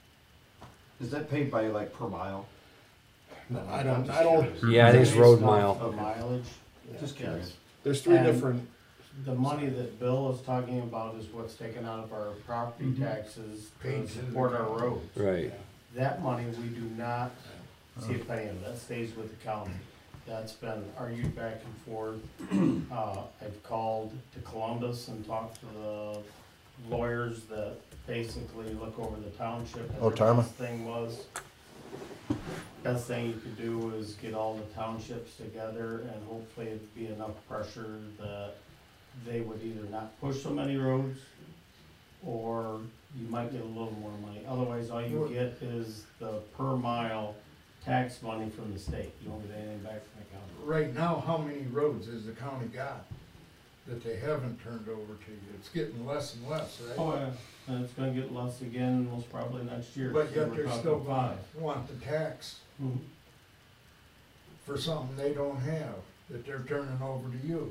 Is that paid by like per mile? I don't, Yeah, I think it's road mile. Of mileage, Just curious. there's 3 And- different, the money that Bill is talking about is what's taken out of our property Mhm. taxes Paid to to the support our county. roads. Right. That money, we do not see a penny of, that stays with the county. That's been argued back and forth. I've called to Columbus and talked to the lawyers that basically look over the township. And Oh, their Tarma. best thing was, best thing you could do is get all the townships together and hopefully it'd be enough pressure that they would either not push so many roads or you might get a little more money. Otherwise, all you get is the per mile tax money from the state. You won't get anything back from the county. Right now, how many roads has the county got that they haven't turned over to you? It's getting less and less, right? Oh, yeah, and it's gonna get less again most probably next year. But so yet we're they're talking still gonna 5. want the tax Mhm. for something they don't have, that they're turning over to you.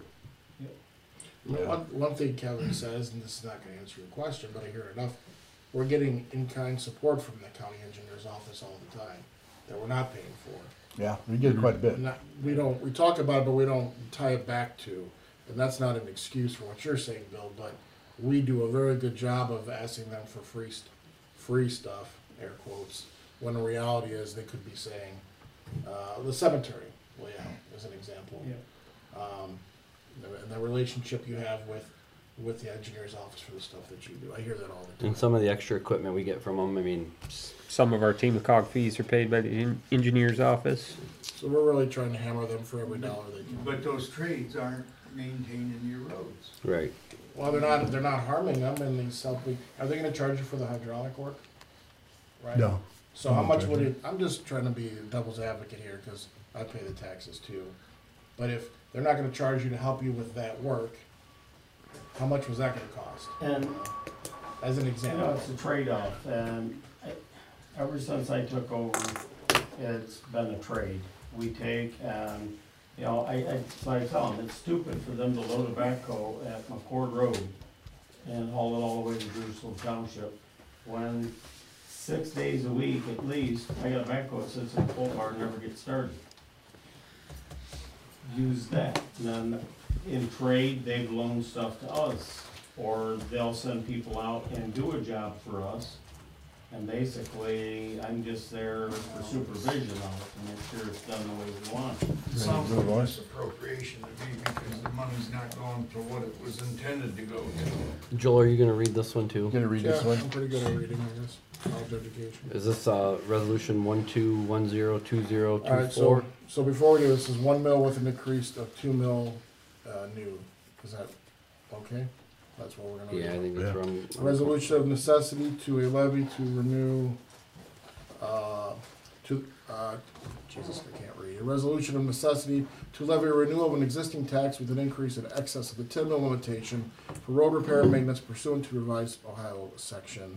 one thing Kevin says, and this is not gonna answer your question, but I hear it enough, we're getting in-kind support from the county engineer's office all the time that we're not paying for. Yeah, we did quite a bit. We talk about it, but we don't tie it back to, and that's not an excuse for what you're saying, Bill, but we do a very good job of asking them for free stuff, air quotes, when the reality is they could be saying, the cemetery layout as an example. Yeah. And the relationship you have with the engineer's office for the stuff that you do. I hear that all the time. And some of the extra equipment we get from them. I mean, Some of our team of cog fees are paid by the engineer's office. So we're really trying to hammer them for every dollar they can. But those trades aren't maintaining your roads. right. Well, they're not harming them and they are they gonna charge you for the hydraulic work? Right? No. So how much would it, I'm just trying to be devil's advocate here, cause I pay the taxes too. But if they're not gonna charge you to help you with that work, how much was that gonna cost? And As an you know, example. it's a trade-off, and ever since I took over, it's been a trade. we take and, you know, so I tell them, it's stupid for them to load a backhoe at McCord Road and haul it all the way to Jerusalem Township, when 6 days a week at least, I got a backhoe that sits in the pole bar and never gets started. Use that, and then in trade, they've loaned stuff to us, or they'll send people out and do a job for us. And basically, I'm just there for supervision on it to make sure it's done the way we want. It sounds like misappropriation to me because the money's not going to what it was intended to go to. Joel, are you gonna read this one too? Gonna read Yeah, this one? I'm pretty good at reading, I guess. College education. Is this, resolution 12102024? Alright, so before we do this, is 1 mil with an increase of 2 mil, new. Is that okay? That's what we're gonna do. Yeah, I think that's Yeah. wrong. Resolution of necessity to a levy to renew, Jesus, I can't read. A resolution of necessity to levy a renewal of an existing tax with an increase in excess of the 10 mil limitation for road repair and maintenance pursuant to revised Ohio section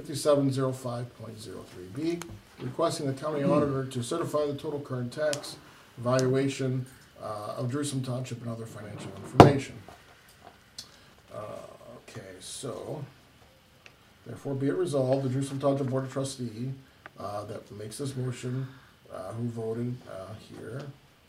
5705.03B, requesting the county auditor to certify the total current tax valuation of Jerusalem Township and other financial information. Okay, so, therefore be it resolved, the Jerusalem Township Board of Trustee, that makes this motion, who voted, here,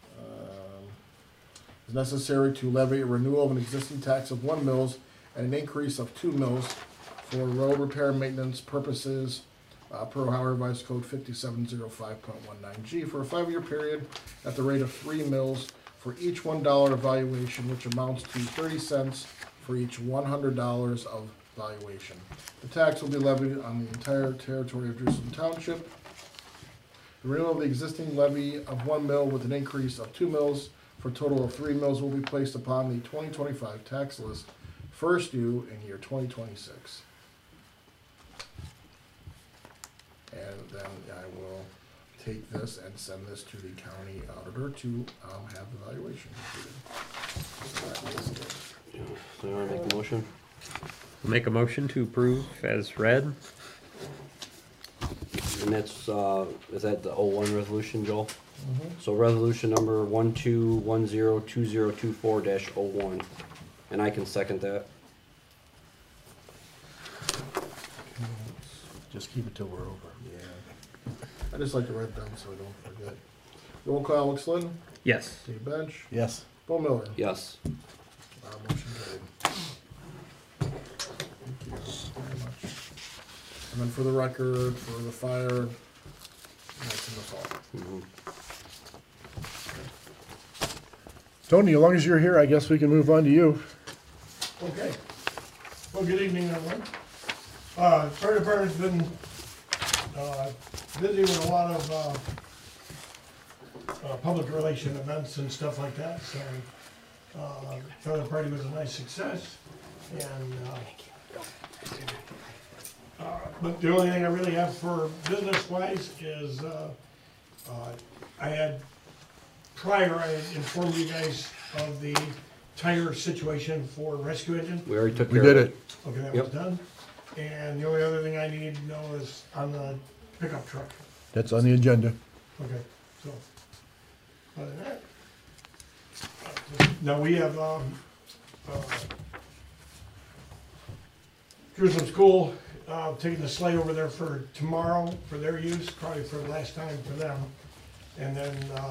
is necessary to levy a renewal of an existing tax of 1 mils and an increase of 2 mils for road repair and maintenance purposes, per Ohio Revised Code 5705.19G for a 5-year period at the rate of 3 mils for each $1 of valuation, which amounts to 30 cents for each $100 of valuation. The tax will be levied on the entire territory of Jerusalem Township. The renewal of the existing levy of 1 mil with an increase of 2 mils for a total of 3 mils will be placed upon the 2025 tax list, first due in year 2026. And then I will take this and send this to the county auditor to have the valuation completed. So that is it. So you wanna make the motion? Make a motion to approve as read. And that's, is that the 01 resolution, Joel? So resolution number 12102024-01, and I can second that. Just keep it till we're over. Yeah. I just like to write down so I don't forget. Roll call, Alex Lynn, Yes. Dave Bench, Yes. Bo Miller. Yes. Motion carried. Thank you very much. And then for the record, for the fire, that's in the fall. Mhm. Tony, as long as you're here, I guess we can move on to you. Okay. Well, good evening, everyone. Fire department's been, busy with a lot of, public relation events and stuff like that, so, fire party was a nice success, and, but the only thing I really have for business-wise is, I had informed you guys of the tire situation for rescue engine. We already took We care of did it. it. Okay, that Yep. was done. And the only other thing I need to know is on the pickup truck. That's on the agenda. Okay, so, other than that. Now, we have, Jerusalem School, taking the sleigh over there for tomorrow for their use, probably for the last time for them. And then,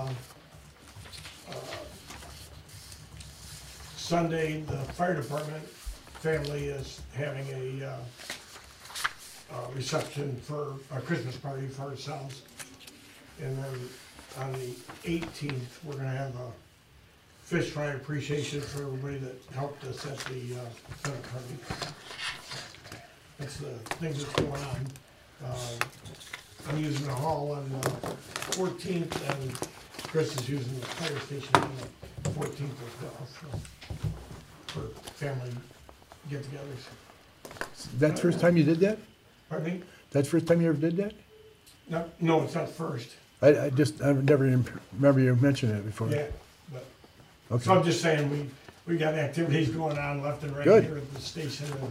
Sunday, the fire department family is having a reception for a Christmas party for ourselves. And then on the 18th, we're gonna have a fish fry appreciation for everybody that helped us at the dinner party. That's the things that's going on. I'm using the hall on the 14th, and Chris is using the fire station on the 14th as well, so, for family get-togethers. That's the first time you did that? Pardon me? That's the first time you ever did that? No, it's not first. I never even remember you mentioning it before. Yeah, but, so Okay. I'm just saying, we got activities going on left and right Good. here at the station, and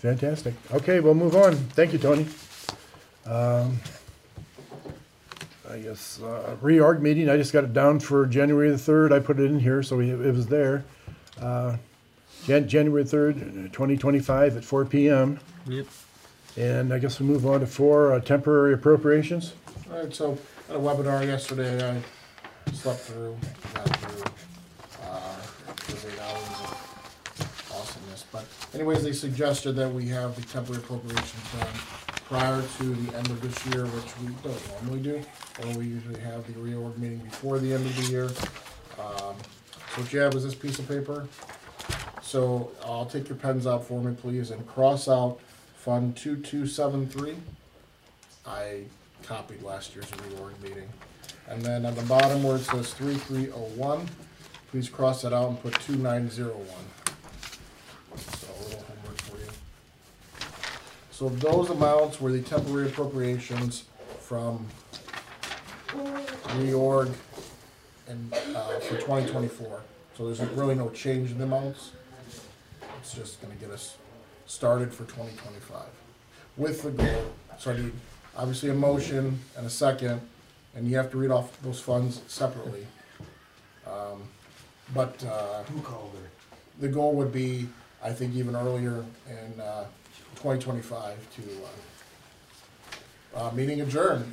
Fantastic. Okay, we'll move on. Thank you, Tony. I I guess, reorg meeting, I just got it down for January the 3rd, I put it in here, so it was there. January 3rd, 2025 at 4 PM. Yep. And I guess we move on to 4, temporary appropriations. All right, so at a webinar yesterday, I slept through, got through, it was 8 hours of awesomeness. But anyways, they suggested that we have the temporary appropriations done prior to the end of this year, which we don't normally do. Or we usually have the reorg meeting before the end of the year. So what you have is this piece of paper. So I'll take your pens out for me, please, and cross out Fund 2273. I copied last year's reorg meeting. And then on the bottom where it says 3301, please cross that out and put 2901. So a little homework for you. So those amounts were the temporary appropriations from reorg and for 2024. So there's really no change in the amounts. It's just gonna get us started for 2025 with the goal. So I need obviously a motion and a second, and you have to read off those funds separately. But Who called her? the goal would be, I think, even earlier in 2025 to meeting adjourned.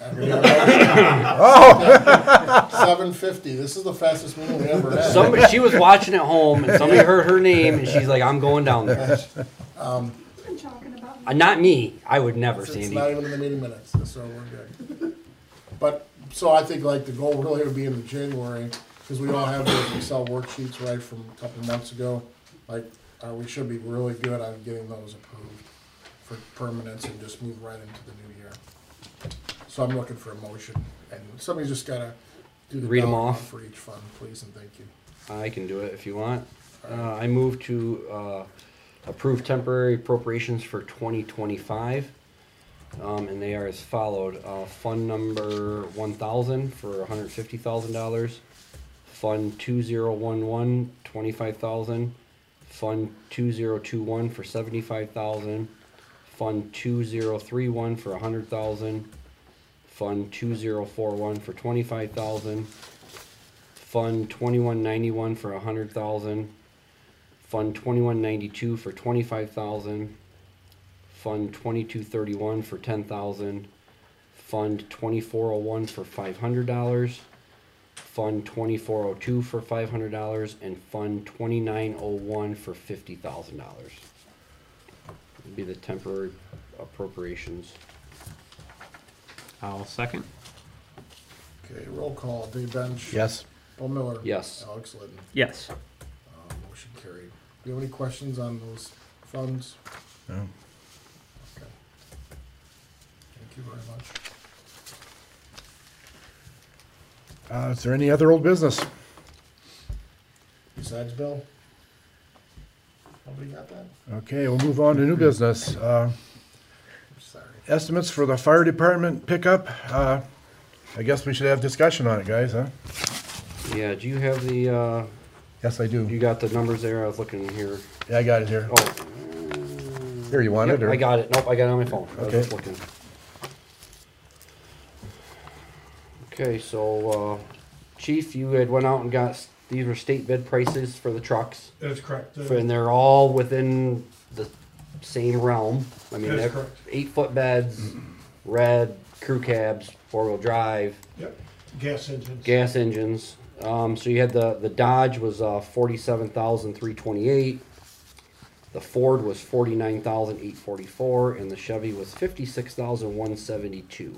7:50. This is the fastest meeting we ever had. Somebody, she was watching at home, and somebody heard her name, and she's like, "I'm going down there." Not me. I would never, It's Sandy. not even in the meeting minutes, so we're good. But, so I think like the goal really would be in January, because we all have those Excel worksheets, right, from a couple months ago. Like, we should be really good on getting those approved for permanence and just move right into the new year. So I'm looking for a motion, and somebody's just gotta do the Read 'em dollar amount off. for each fund, please, and thank you. I can do it if you want. I move to approve temporary appropriations for 2025, and they are as followed. Fund number 1000 for $150,000. Fund 2011, 25,000. Fund 2021 for 75,000. Fund 2031 for 100,000. Fund 2041 for 25,000. Fund 2191 for 100,000. Fund 2192 for 25,000. Fund 2231 for 10,000. Fund 2401 for $500. Fund 2402 for $500, and Fund 2901 for $50,000. Would be the temporary appropriations. I'll second. Okay, roll call. Dave Bench. Yes. Paul Miller. Yes. Alex Litton. Yes. Motion carried. Do you have any questions on those funds? No. Okay. Thank you very much. Is there any other old business? Besides Bill? Nobody got that? Okay, we'll move on to new business. I'm sorry. Estimates for the fire department pickup. I guess we should have discussion on it, guys, huh? Yeah, do you have the, Yes, I do. you got the numbers there? I was looking here. Yeah, I got it here. Oh, Here, you want yep, it? Or? I got it. Nope, I got it on my phone. I was Okay. just looking. Okay, so, Chief, you had went out and got, these were state bid prices for the trucks, That's correct. and they're all within the same realm. I mean, That's they're correct. 8-foot beds, red, crew cabs, 4-wheel drive, Yep, gas engines. gas engines. So you had the Dodge was 47,328. The Ford was 49,844, and the Chevy was 56,172.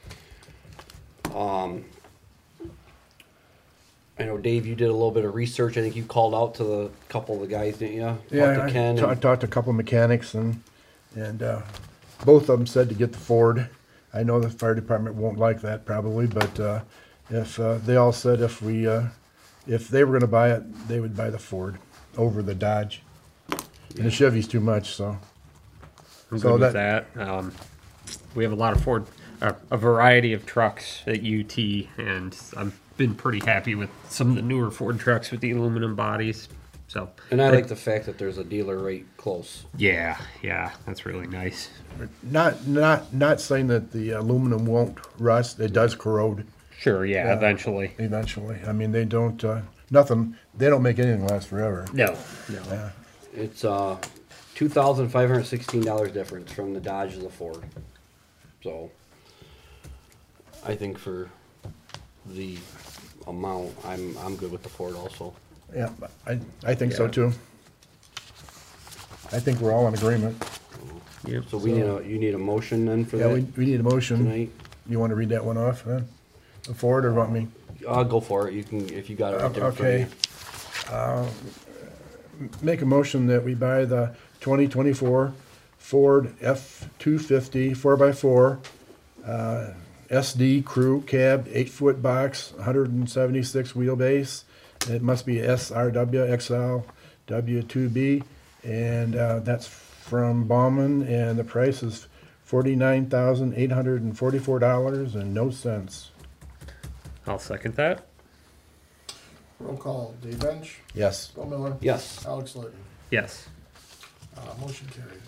I know, Dave, you did a little bit of research. I think you called out to the couple of the guys, didn't you? Yeah, Talked to Ken. I talked to a couple of mechanics, and both of them said to get the Ford. I know the fire department won't like that probably, but if they all said if they were going to buy it, they would buy the Ford over the Dodge. And the Chevy's too much, so. I'm So good with that. We have a lot of Ford, a variety of trucks at UT, and I've been pretty happy with some of the newer Ford trucks with the aluminum bodies. So, And I like the fact that there's a dealer right close. yeah, that's really nice. Not saying that the aluminum won't rust. It does corrode. Sure, yeah, Yeah. eventually. eventually. I mean, they don't, they don't make anything last forever. No. Yeah. It's $2,516 difference from the Dodge to the Ford. So I think for the amount, I'm good with the Ford also. Yeah, I think so Yeah. too. I think we're all in agreement. Yep. So you need a motion then for Yeah, that we need a motion. tonight? You want to read that one off, huh? Ford or want me? I'll go for it. You can, if you got it right there in front Okay. of you. Make a motion that we buy the 2024 Ford F-250 4x4 SD Crew Cab 8-foot box, 176 wheelbase. It must be SRW XL W2B, and that's from Bauman, and the price is $49,844 and no cents. I'll second that. Roll call, Dave Bench, Yes. Bill Miller, Yes. Alex Litton. Yes. Motion carried.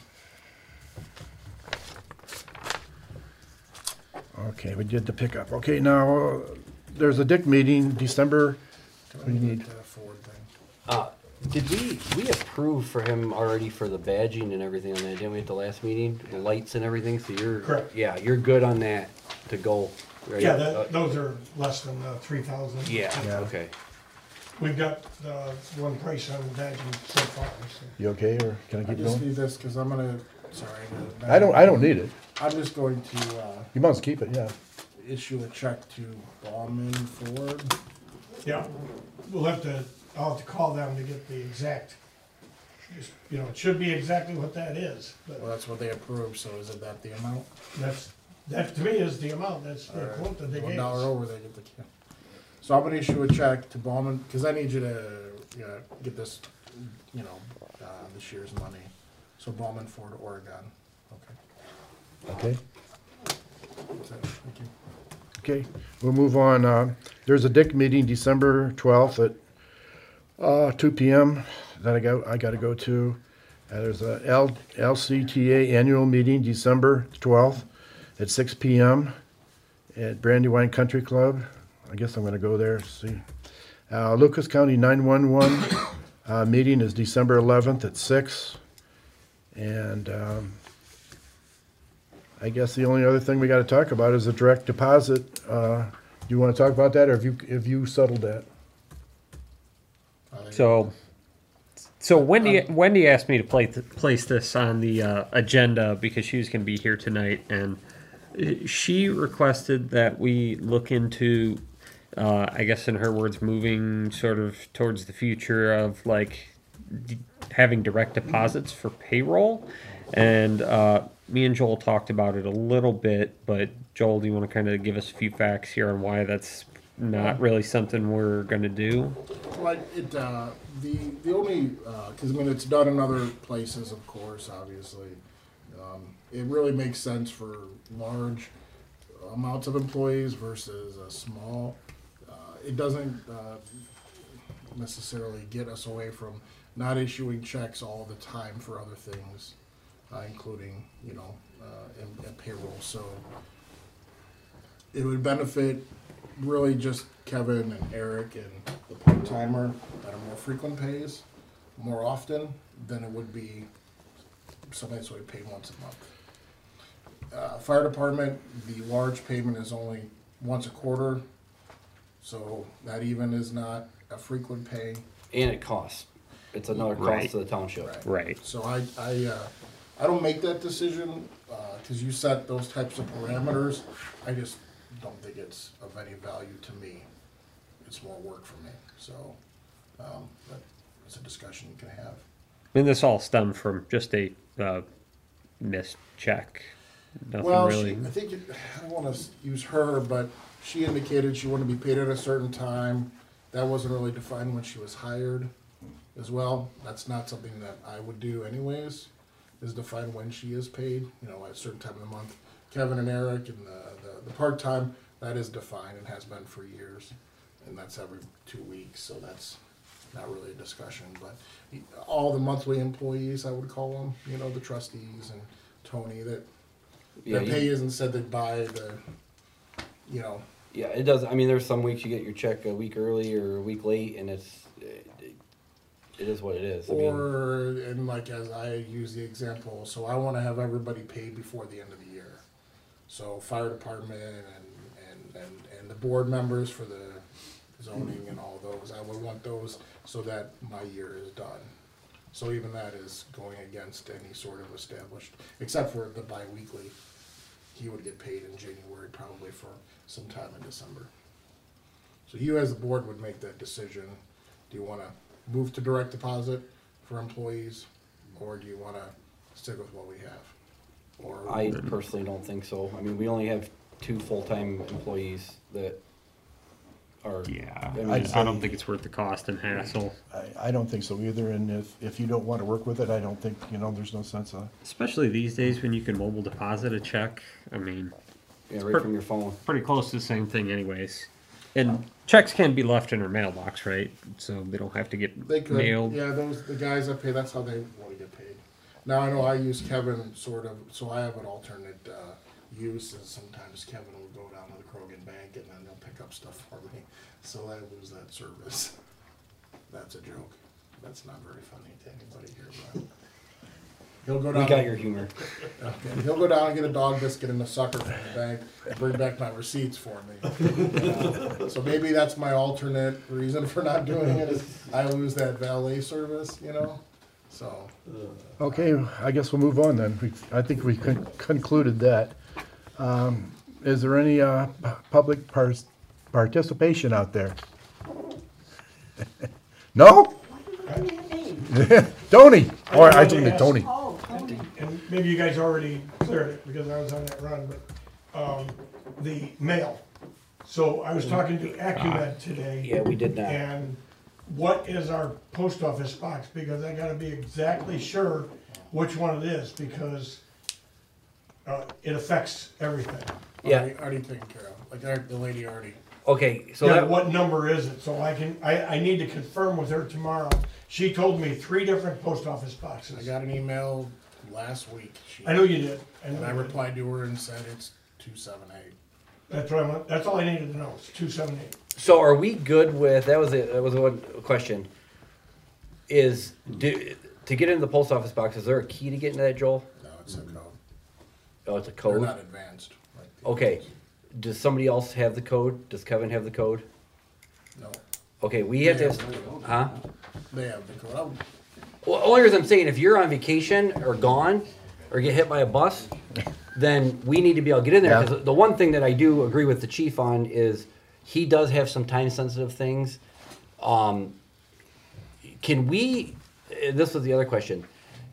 Okay, we did the pickup. Okay, now, there's a Dick meeting, December, what do you need? That Ford thing. Did we approve for him already for the badging and everything on that, didn't we, at the last meeting? The lights and everything, so you're. Correct. Yeah, you're good on that to go, right? Yeah, those are less than 3,000. Yeah, Yeah. okay. We've got one price on the badging so far, so. You okay, or can I I keep just going? need this, cause I'm gonna, sorry. I don't need it. I'm just going to, You must keep it, yeah. issue a check to Bauman Ford. Yeah, I'll have to call them to get the exact, it should be exactly what that is, Well, but that's what they approved, so is it that the amount? that to me is the amount, that's the quote that they gave $1 us. over, they get the can. So I'm gonna issue a check to Bauman, cause I need you to, get this, this year's money. So Bauman Ford, Oregon. Okay. Okay. That's it. Thank you. Okay, we'll move on. There's a Dick meeting December 12th at 2 p.m. that I gotta go to. There's a LCTA annual meeting December 12th at 6 p.m. at Brandywine Country Club. I guess I'm gonna go there, see. Lucas County 911 meeting is December 11th at 6. And I guess the only other thing we gotta talk about is the direct deposit. Do you wanna talk about that, or have you settled that? So Wendy asked me to place this on the agenda because she was going to be here tonight, and she requested that we look into, I guess in her words, moving sort of towards the future of like having direct deposits for payroll. And me and Joel talked about it a little bit, but Joel, do you want to kind of give us a few facts here on why that's not really something we're going to do? Like the only, cause I mean, it's done in other places, of course, obviously. It really makes sense for large amounts of employees versus a small. It doesn't necessarily get us away from not issuing checks all the time for other things, including, and payroll. So it would benefit really just Kevin and Eric and the part-timer that are more frequent pays more often than it would be somebody that's only paid once a month. Fire department, the large payment is only once a quarter, so that even is not a frequent pay. And it costs. It's another cost Right. to the township. Right. So I don't make that decision, cause you set those types of parameters. I just don't think it's of any value to me. It's more work for me, so, but it's a discussion you can have. I mean, this all stemmed from just a missed check. Nothing Well, really. I think, I don't wanna use her, but she indicated she wanted to be paid at a certain time. That wasn't really defined when she was hired as well. That's not something that I would do anyways, is define when she is paid, at a certain time of the month. Kevin and Eric and the part-time, that is defined and has been for years. And that's every 2 weeks, so that's not really a discussion, but all the monthly employees, I would call them, the trustees and Tony, that Yeah, their pay isn't said that by the, Yeah, it does. I mean, there's some weeks you get your check a week early or a week late, and it is what it is. I mean, Or, and like as I use the example, so I wanna have everybody paid before the end of the year. So fire department and the board members for the zoning and all those, I would want those so that my year is done. So even that is going against any sort of established, except for the bi-weekly, he would get paid in January probably for some time in December. So you as the board would make that decision. Do you wanna move to direct deposit for employees, or do you wanna stick with what we have? Or I personally don't think so. I mean, we only have 2 full-time employees that are. Yeah, I mean, I don't think it's worth the cost and hassle, I don't think so either, and if you don't want to work with it, I don't think, there's no sense of. especially these days when you can mobile deposit a check. I mean, Yeah, right from your phone. pretty close to the same thing, anyways. And checks can be left in our mailbox, right? So they don't have to get they could, mailed. yeah, the guys I pay, that's how they wanna get paid. Now, I know I use Kevin sort of, so I have an alternate, use, is sometimes Kevin will go down to the Krogan Bank and then they'll pick up stuff for me, so I lose that service. That's a joke. That's not very funny to anybody here, but. He'll go down. We got your humor. Okay, he'll go down and get a dog biscuit and a sucker from the bank and bring back my receipts for me. So maybe that's my alternate reason for not doing it, is I lose that valet service, so. Okay, I guess we'll move on then. I think we concluded that. Is there any public participation out there? No? Tony! Oh, I told you Tony. And maybe you guys already cleared it because I was on that run, but, the mail. So I was talking to Acumed today. Yeah, we did not. And what is our post office box? Because I gotta be exactly sure which one it is, because, it affects everything. Yeah. Already taken care of, like the lady already. Okay, so Yeah, that what number is it? So I need to confirm with her tomorrow. She told me 3 different post office I boxes. got an email last week. I know you did. And I replied to her and said it's 278. That's what I want, that's all I needed to know, it's 278. So are we good with, that was one question, to get into the post office box, is there a key to get into that, Joel? No, it's a code. Oh, it's a They're code? not advanced. Like the Okay, others. does somebody else have the code? Does Kevin have the code? No, Okay, we have to, huh? they have the code. Well, only reason I'm saying, if you're on vacation or gone, or get hit by a bus, then we need to be able to get in there, Yeah. because the one thing that I do agree with the chief on is, he does have some time-sensitive things. Can we, this was the other question,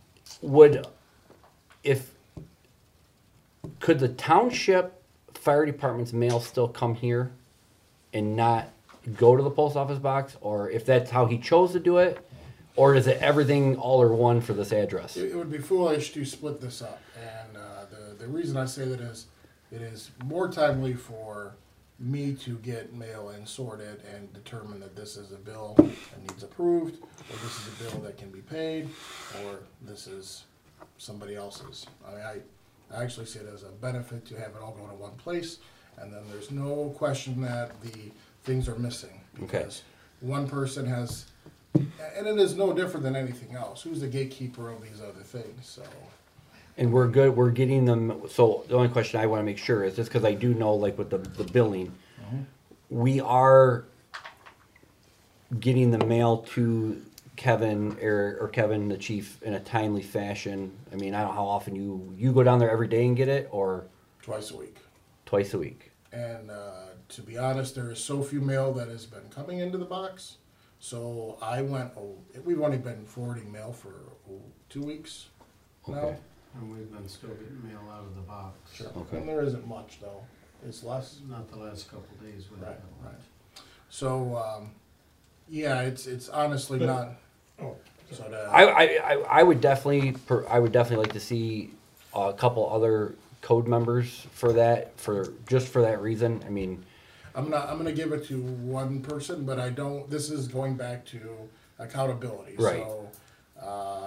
could the township fire department's mail still come here and not go to the post office box, or if that's how he chose to do it, or is it everything all or one for this address? It would be foolish to split this up, and the reason I say that is, it is more timely for me to get mail and sort it and determine that this is a bill that needs approved, or this is a bill that can be paid, or this is somebody else's. I actually see it as a benefit to have it all go to one place, and then there's no question that the things are missing. Okay. Because one person has, and it is no different than anything else. Who's the gatekeeper of these other things? So, And we're good, we're getting them, so the only question I wanna make sure is, just cause I do know, like with the billing, we are getting the mail to Kevin, or Kevin, the chief, in a timely fashion. I mean, I don't know how often you go down there every day and get it, or twice a week. twice a week? And to be honest, there is so few mail that has been coming into the box. So we've only been forwarding mail for 2 weeks now. Okay. And we've been still getting mail out of the box. Sure. Okay. And there isn't much though. It's less. Not the last couple days we Right, haven't. right. So, yeah, it's honestly not. Oh, So I would definitely like to see a couple other code members for that, just for that reason. I mean, I'm gonna give it to one person, but this is going back to accountability. Right. So,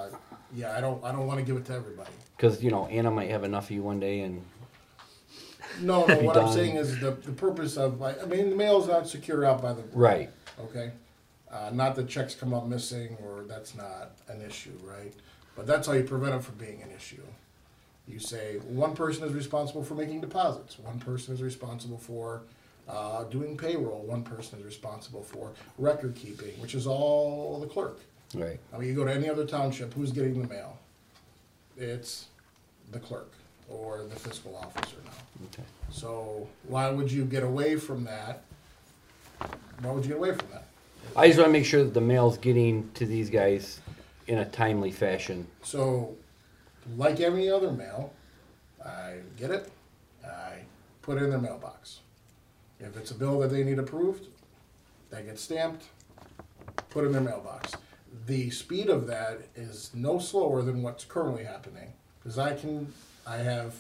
yeah, I don't wanna give it to everybody. cause Anna might have enough of you one day, and No, be what I'm done. saying is the purpose of, I mean, the mail's not secure out by the. Right. Okay? Not that checks come up missing, or that's not an issue, right? But that's how you prevent it from being an issue. You say, one person is responsible for making deposits, one person is responsible for doing payroll, one person is responsible for record keeping, which is all the clerk. Right. I mean, you go to any other township, who's getting the mail? It's the clerk or the fiscal officer now. Okay. So why would you get away from that? Why would you get away from that? I just want to make sure that the mail's getting to these guys in a timely fashion. So, like any other mail, I get it, I put it in their mailbox. If it's a bill that they need approved, that gets stamped, put in their mailbox. The speed of that is no slower than what's currently happening. Because I have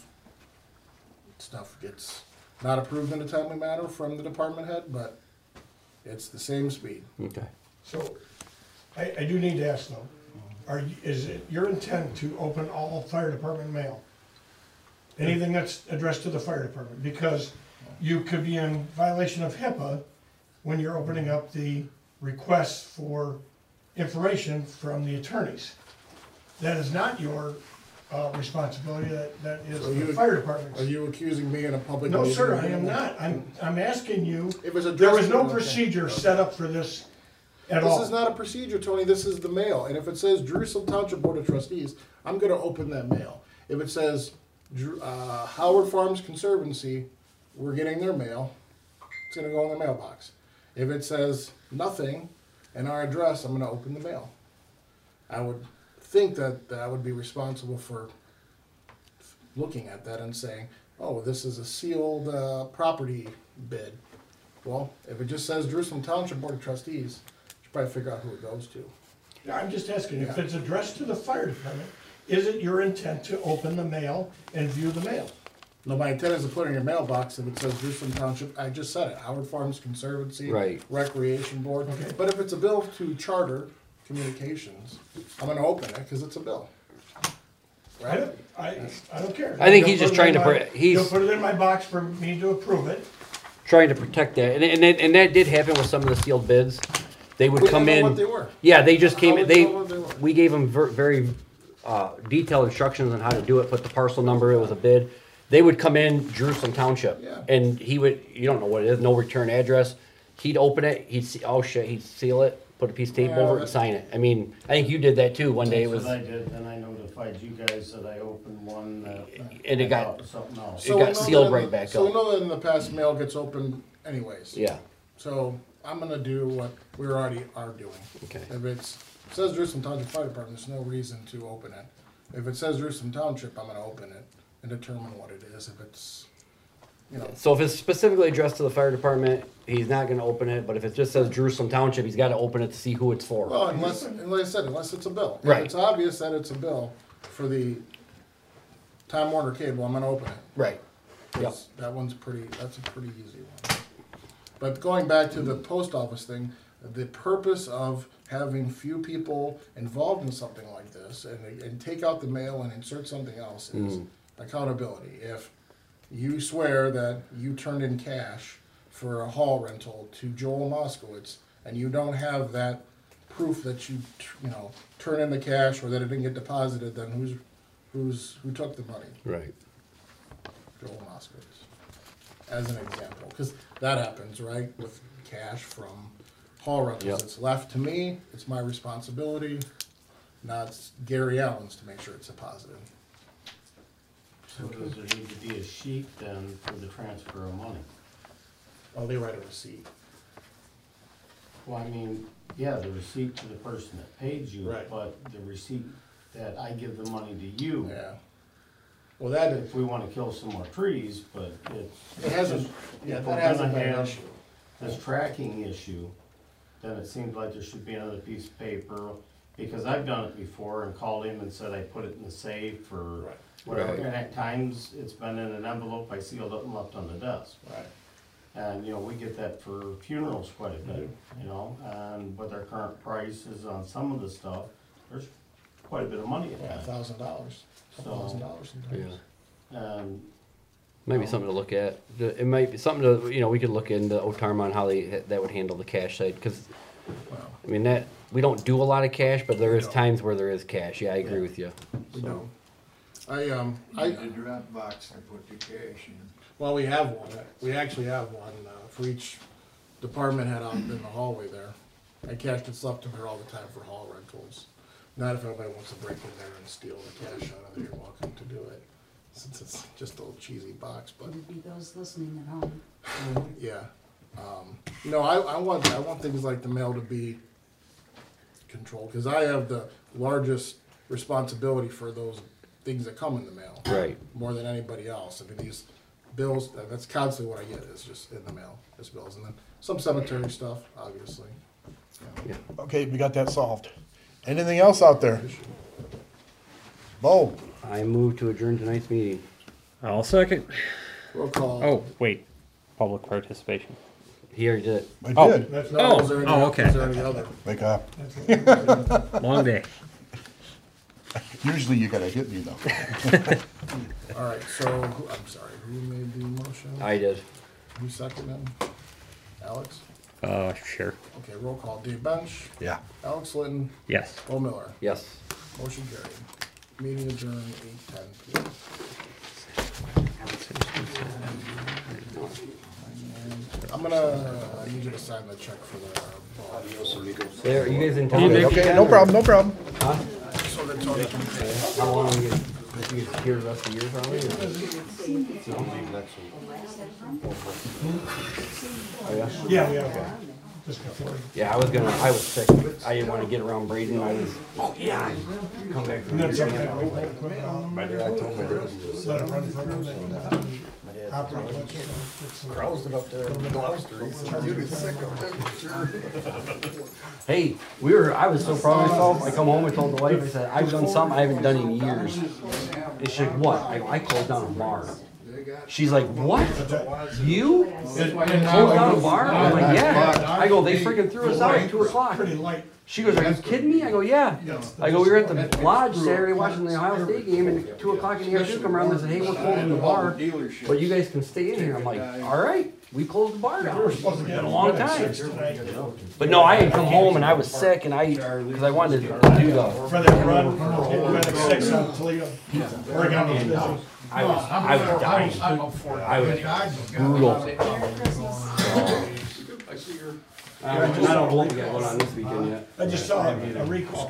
stuff gets not approved in a timely manner from the department head, but it's the same speed. Okay. So, I do need to ask though, is it your intent to open all fire department mail? Anything that's addressed to the fire department? Because you could be in violation of HIPAA when you're opening up the requests for information from the attorneys. That is not your responsibility, that is So the you- fire department's. Are you accusing me in a public No, meeting? sir, I am not. I'm asking you, It was there addressed. was no Okay. procedure set up for this at all. This is not a procedure, Tony, this is the mail, and if it says Jerusalem Township Board of Trustees, I'm gonna open that mail. If it says, Howard Farms Conservancy, we're getting their mail, it's gonna go in the mailbox. If it says nothing and our address, I'm gonna open the mail. I would think that I would be responsible for looking at that and saying, oh, this is a sealed, property bid. Well, if it just says Jerusalem Township Board of Trustees, you should probably figure out who it goes to. I'm just asking, if Yeah. it's addressed to the fire department, is it your intent to open the mail and view the mail? No, my intent is to put it in your mailbox if it says Jerusalem Township, I just said it, Howard Farms Conservancy. Right. Recreation Board. Okay. But if it's a bill to Charter Communications, I'm gonna open it, cause it's a bill. I Right? don't, I don't care. I think You'll he's just put it trying in to my- put- he's- You'll put it in my box for me to approve it. Trying to protect that, and that did happen with some of the sealed bids. They would We come didn't know in. what they were. Yeah, they just came. How would They you know what they were? we gave them very detailed instructions on how to do it. Put the parcel number. It was a bid. They would come in Jerusalem Township, Yeah. and he would. You don't know what it is. No return address. He'd open it. He'd see. Oh shit. He'd seal it. Put a piece of tape Yeah, over it and that- sign it. I mean, I think you did that too. One day it That's was. what I did, then I notified you guys that I opened one that. And it I got- thought was something else. It So got we know sealed that in right the- back So we up. know that in the past, mail gets opened anyways. Yeah. So I'm gonna do what we already are doing. Okay. If says Jerusalem Township Fire Department, there's no reason to open it. If it says Jerusalem Township, I'm gonna open it and determine what it is. If it's, you know, So if it's specifically addressed to the fire department, he's not going to open it. But if it just says Jerusalem Township, he's got to open it to see who it's for. well, and like I said, unless it's a bill. If Right. it's obvious that it's a bill for the Time Warner Cable, I'm gonna open it. Right. Yep. 'Cause that's a pretty easy one. But going back to the post office thing, the purpose of having few people involved in something like this and take out the mail and insert something else is accountability. If you swear that you turned in cash for a hall rental to Joel Moskowitz and you don't have that proof that you turn in the cash or that it didn't get deposited, then who took the money? Right. Joel Moskowitz, as an example, because that happens, right, with cash from hall rentals. Yep. It's left to me, it's my responsibility, not Gary Allen's to make sure it's deposited. So does there need to be a sheet then for the transfer of money? Oh, they write a receipt. Well, I mean, yeah, the receipt to the person that paid you, Right. but the receipt that I give the money to you. Yeah. Well, that is, If we wanna kill some more trees, but it hasn't, yeah, if that we're hasn't gonna been an have issue. this tracking issue, then it seems like there should be another piece of paper, because I've done it before and called him and said I put it in the safe or Right. whatever, Right. and at times it's been in an envelope I sealed up and left on the desk. Right. And, we get that for funerals quite a bit, and with our current prices on some of the stuff, there's quite a bit of money in Yeah, that. $1,000, So- $1,000 sometimes. Yeah. And Might be something to look at. It might be something to, we could look into Otarma on how that would handle the cash side, because, I mean, that, we don't do a lot of cash, but there is times where there is cash. Yeah, I agree with you. We So, don't. The drop box, I put the cash in. Well, we have one. We actually have one for each department head out in the hallway there. I cashed it left in there all the time for hall rentals. Not if anybody wants to break in there and steal the cash out of there, you're welcome to do it. Since it's just a little cheesy box, but Would be those listening at home. yeah. No, I want things like the mail to be controlled, because I have the largest responsibility for those things that come in the mail. right. More than anybody else. I mean, these bills, that's constantly what I get, is just in the mail, is bills. And then some cemetery stuff, obviously. Okay, we got that solved. Anything else out there? Bo? I move to adjourn tonight's meeting. I'll second. Roll call. Oh, wait. Public participation. He already did it. I Oh. did. No, Oh, is there any- oh, okay. Is there any other? Wake up. Long day. Usually you gotta hit me though. All right, so, I'm sorry, who made the motion? I did. Who seconded? Alex? Sure. Okay, roll call. Dave Bench, Yeah. Alex Litton, Yes. Bo Miller. Yes. Motion carried. Meeting adjourned 8:10 p.m. I need you to sign the check for the ball. There, you guys in town? Okay, no problem, no problem. So that Tony can pay. How long you get here the rest of the year probably? Yeah, we have one, just before. Yeah, I was sick. I didn't want to get around Braden. I was, come back from And then here. sometimes we put it on, let it run for a little bit. Operate once in a while, fix some- Roused it up there in Gloucester. He said, "You get sick of it." Hey, I was so proud of myself. I come home and told the wife, I said, I've done something I haven't done in years. And she's like, what? I go, I closed down a bar. She's like, what? You? Closed down a bar? I'm like, yeah. I go, they freaking threw us out at 2 o'clock. Pretty light. She goes, are you kidding me? I go, yeah. I go, we were at the lodge Saturday watching the Ohio State game, and at 2 o'clock in the afternoon come around and said, hey, we're closing the bar, but you guys can stay in here. I'm like, all right, we closed the bar down. It's been a long time. But no, I had come home and I was sick, and because I wanted to do the, Rather than run, medic 6 out of Toledo. Oregon was busy. I was dying. I was brutal. I don't know what we got going on this weekend yet. I just saw a recall.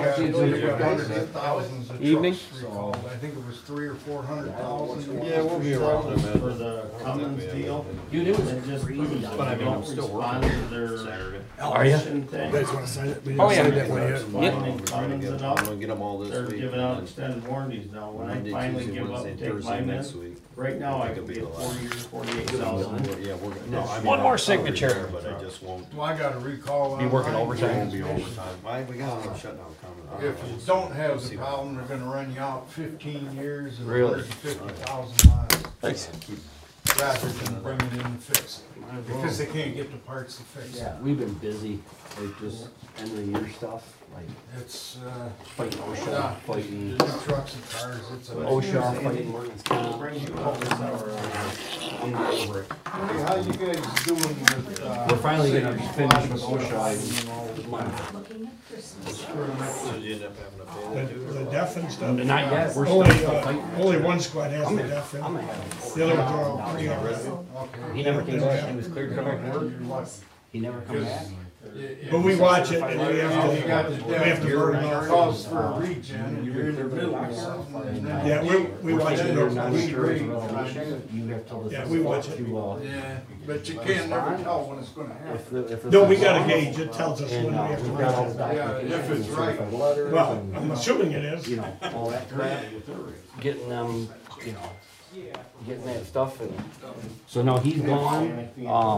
Evening? So I think it was 300,000 or 400,000. Yeah, we'll be around for the Cummins deal. Dude, it was And just, crazy. but I don't respond to their Are you? election thing. You guys want to sign it? Oh, yeah. Lining Cummins it up. I'm gonna get them all this They're week. giving out extended warranties now. When I Monday, finally Tuesday, give up Wednesday, and take Thursday mine next in, week. right now I That could could be be at the last. 4 years, 48,000. Yeah, we're gonna, no, I mean. One more I'll signature. retire, But I just won't. Well, I got a recall. Be working on mine. overtime. Won't be overtime. We got them shut down coming. If you don't have the problem, they're gonna run you out 15 years and Really? 150,000 miles. Thanks. Rather than bring it in and fix it. Because they can't get the parts to fix it. Yeah, we've been busy, like just end of the year stuff, like It's, fighting yeah, OSHA, fighting new trucks and cars, it's a. OSHA, fighting Morgan's County. Brings you up this hour. I'm not over it. Hey, how you guys doing with, We're finally gonna finish with OSHA this month. Looking at Christmas. So you end up having to pay that too? The deaf and stuff. Not yet, we're Only, still fighting. only one squad has the deaf I'm and gonna have the other ones are all pretty hard. He never came back, he was cleared to come back to work, he never come back. But we watch it and we You got the have to burn it off. calls for a regen and you're in the middle of something. and then- Yeah, we watch it. You're real not close. sure it's a revelation, you have to listen. Yeah, we watch it. to, Yeah, but you can't never tell when it's gonna happen. if No, we got a gauge, it tells us when And, we have to we've got all watch the it. documentation, if it's right. certified letters, Well, and, I'm assuming it is. you know, all that crap, getting them, you know, getting that stuff, and, so no, he's gone,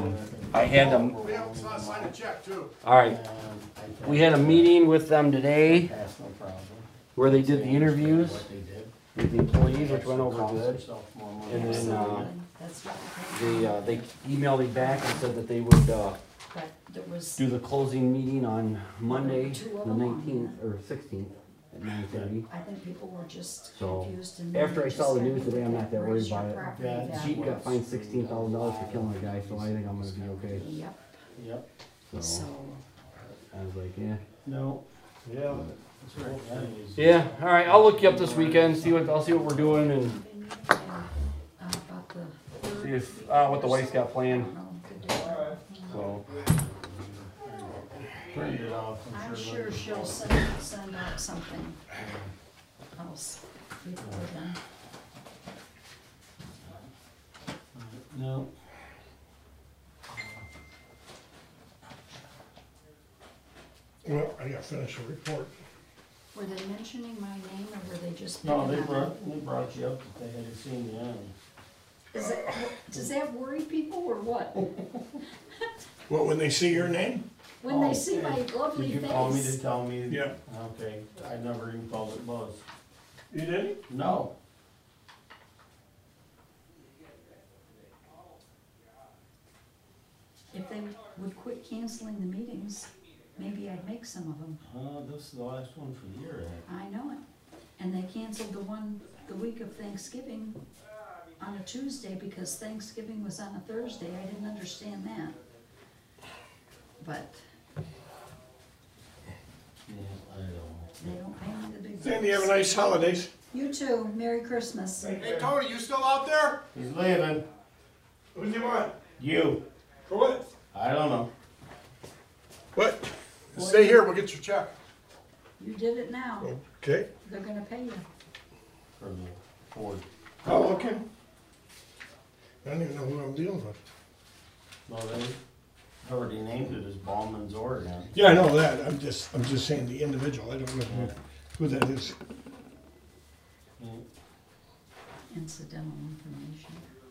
I had them, Sign a check too. alright, we had a meeting with them today, where they did the interviews with the employees, which went over good, and then, That's what they emailed me back and said that they would, but there was do the closing meeting on Monday, the 19th, or 16th, at 9:30. I think people were just So, confused and. after I saw the just news today, I'm not that worried raise your about it. property Yeah, Jeep value. got fined $16,000 for killing a guy, so I think I'm gonna be okay. Yep, Yep. So so, I was like, yeah. No. Yeah. That's right. That is- Yeah, all right. I'll look you up this weekend. I'll see what we're doing and about the. see if what the wife's got I planned. don't know, could do. So Turned it off, I'm sure she'll send out something else before then. No. Well, I gotta finish a report. Were they mentioning my name or were they just? No, picking they on me? brought you up that they hadn't seen you on. Does that worry people or what? What, when they see your name? When they see my lovely Did you call me to face? tell me? Yeah. Okay, I never even called it Buzz. You didn't? No. If they would quit canceling the meetings, maybe I'd make some of them. This is the last one for the year, I know it. And they canceled the one the week of Thanksgiving on a Tuesday because Thanksgiving was on a Thursday. I didn't understand that. But Yeah, I don't. they don't pay me the big bucks. Sandy, have a nice holidays. You too. Merry Christmas. Hey, Tony, you still out there? He's leaving. What do you want? You. For what? I don't know. What? Stay here, we'll get your check. You did it now. Okay. They're gonna pay you. For the Ford. Oh, okay. I don't even know who I'm dealing with. No, they already named it as Ballman's Oregon. Yeah, I know that. I'm just saying the individual. I don't know who that is. Incidental information.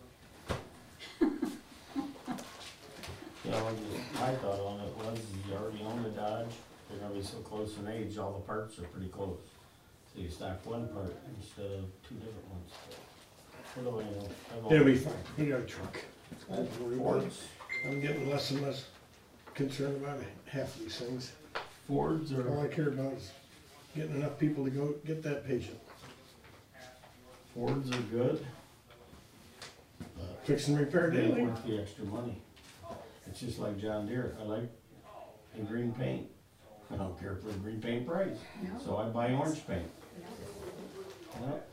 Yeah, well, my thought on it was, you already own the Dodge, they're gonna be so close in age, all the parts are pretty close. So you stock one part instead of two different ones. What do I know? I've It'll be always- fine. We got a truck. Don't worry about it. Fords, I'm getting less and less concerned about half of these things. Fords All are, I care about is getting enough people to go get that patient. Fords are good. Fix and repair They ain't daily. worth the extra money. It's just like John Deere, I like a green paint. I don't care for the green paint price, No? so I buy orange paint. Yep.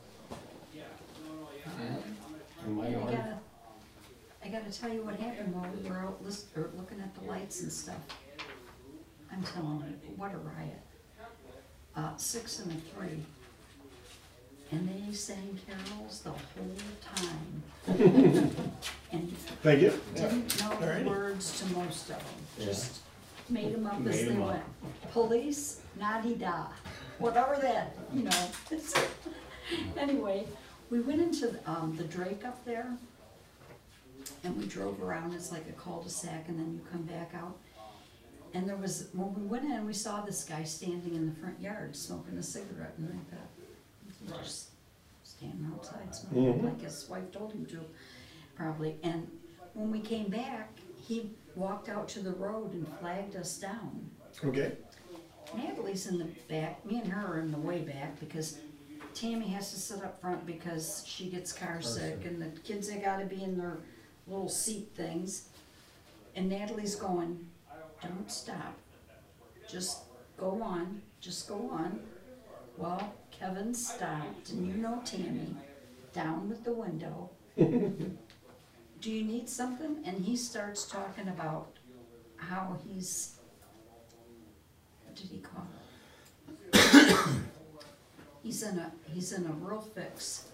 And my Hey, orange, I gotta tell you what happened while we were out looking at the lights and stuff. I'm telling you, what a riot. 6 and a 3. And they sang carols the whole time. And Thank you. didn't know Alrighty. the words to most of them. Yeah. Just made them up Made as they 'em up. went. Police, na-di-da, whatever that, you know. Anyway, we went into the Drake up there, and we drove around. It's like a cul-de-sac, and then you come back out. And there was, when we went in, we saw this guy standing in the front yard smoking a cigarette, and I thought, he's just standing outside smoking, like his wife told him to, probably. And when we came back, he walked out to the road and flagged us down. Okay. Natalie's in the back, me and her are in the way back, because Tammy has to sit up front because she gets car sick, and the kids, they gotta be in their little seat things. And Natalie's going, don't stop, just go on, just go on. Well, Kevin stopped, and you know Tammy, down with the window. Do you need something? And he starts talking about how he's, what did he call it? He's in a real fix.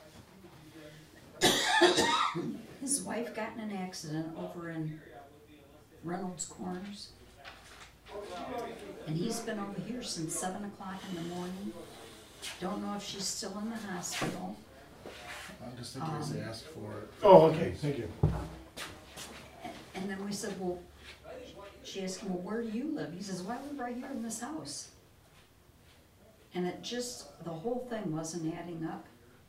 His wife got in an accident over in Reynolds Corners. And he's been over here since 7 o'clock in the morning. Don't know if she's still in the hospital. I just in case they ask for it. Oh, okay. Thank you. And then we said, well, she asked him, well, where do you live? He says, well, I live right here in this house. And it just, the whole thing wasn't adding up.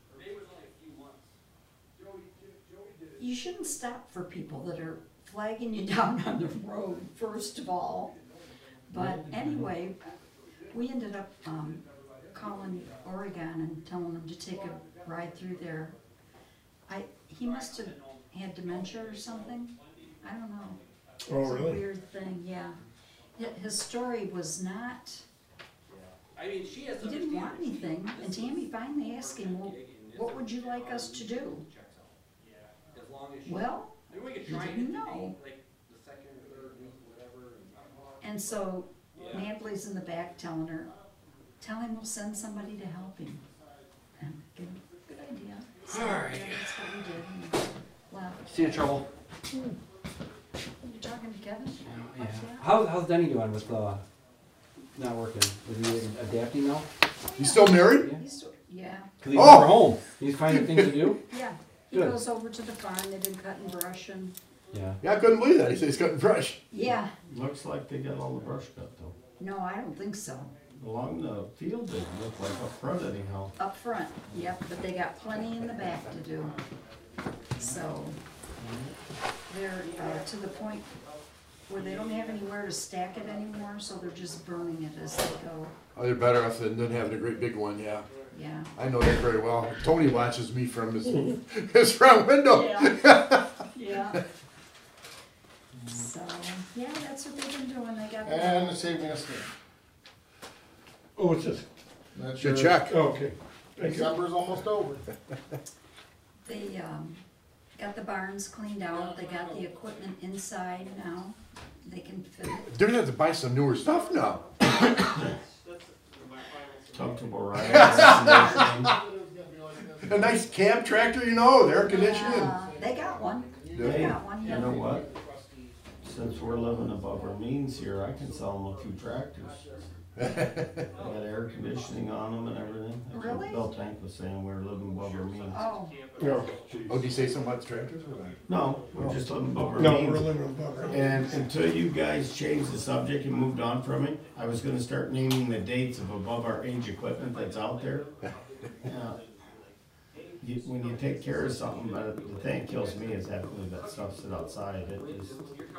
You shouldn't stop for people that are flagging you down on the road, first of all. But anyway, we ended up calling Oregon and telling him to take a ride through there. He must have had dementia or something. I don't know. Oh, It's a really? weird thing, yeah. His story was not, he didn't want anything, and Tammy finally asked him, well, what would you like us to do? Well, he didn't know. And so Natalie's in the back telling her, tell him we'll send somebody to help him. And good idea. So, Alright. yeah, that's what we did. And left. See you in trouble. You talking to Kevin? Yeah. How's Denny doing with not working? Is he adapting now? You still married? Yeah, Cause he's Oh! never home. He's finding things to do. yeah. He Good. goes over to the farm, they've been cutting brush and, Yeah. Yeah, I couldn't believe that. He said he's cutting brush. yeah. Looks like they got all the brush cut though. No, I don't think so. Along the field, they look like up front anyhow. Up front, yep, but they got plenty in the back to do. So, they're to the point where they don't have anywhere to stack it anymore, so they're just burning it as they go. Oh, they're better off than having a great big one, yeah. Yeah. I know that very well. Tony watches me from his front window. Yeah. Yeah. So, yeah, that's what they've been doing. They got And the saving us there. Oh, what's this? That's Your your check. Oh, okay. Thank you. December's almost over. They got the barns cleaned out. They got the equipment inside now. They can fit it. They're gonna have to buy some newer stuff now. Comfortable ride. A nice camp tractor, you know, the air conditioning. They got one. They Hey, got one, you yeah. know what? Since we're living above our means here, I can sell them a few tractors. Got air conditioning on them and everything. That's what Really? Bill Tank was saying, we're living above our means. Oh, No, Oh, did you say something about the tractors? No, we're just living above our no, means. we're living above our. And until you guys changed the subject and moved on from it, I was gonna start naming the dates of above our age equipment that's out there. When you take care of something, but the thing that kills me is having to leave that stuff sit outside. It just,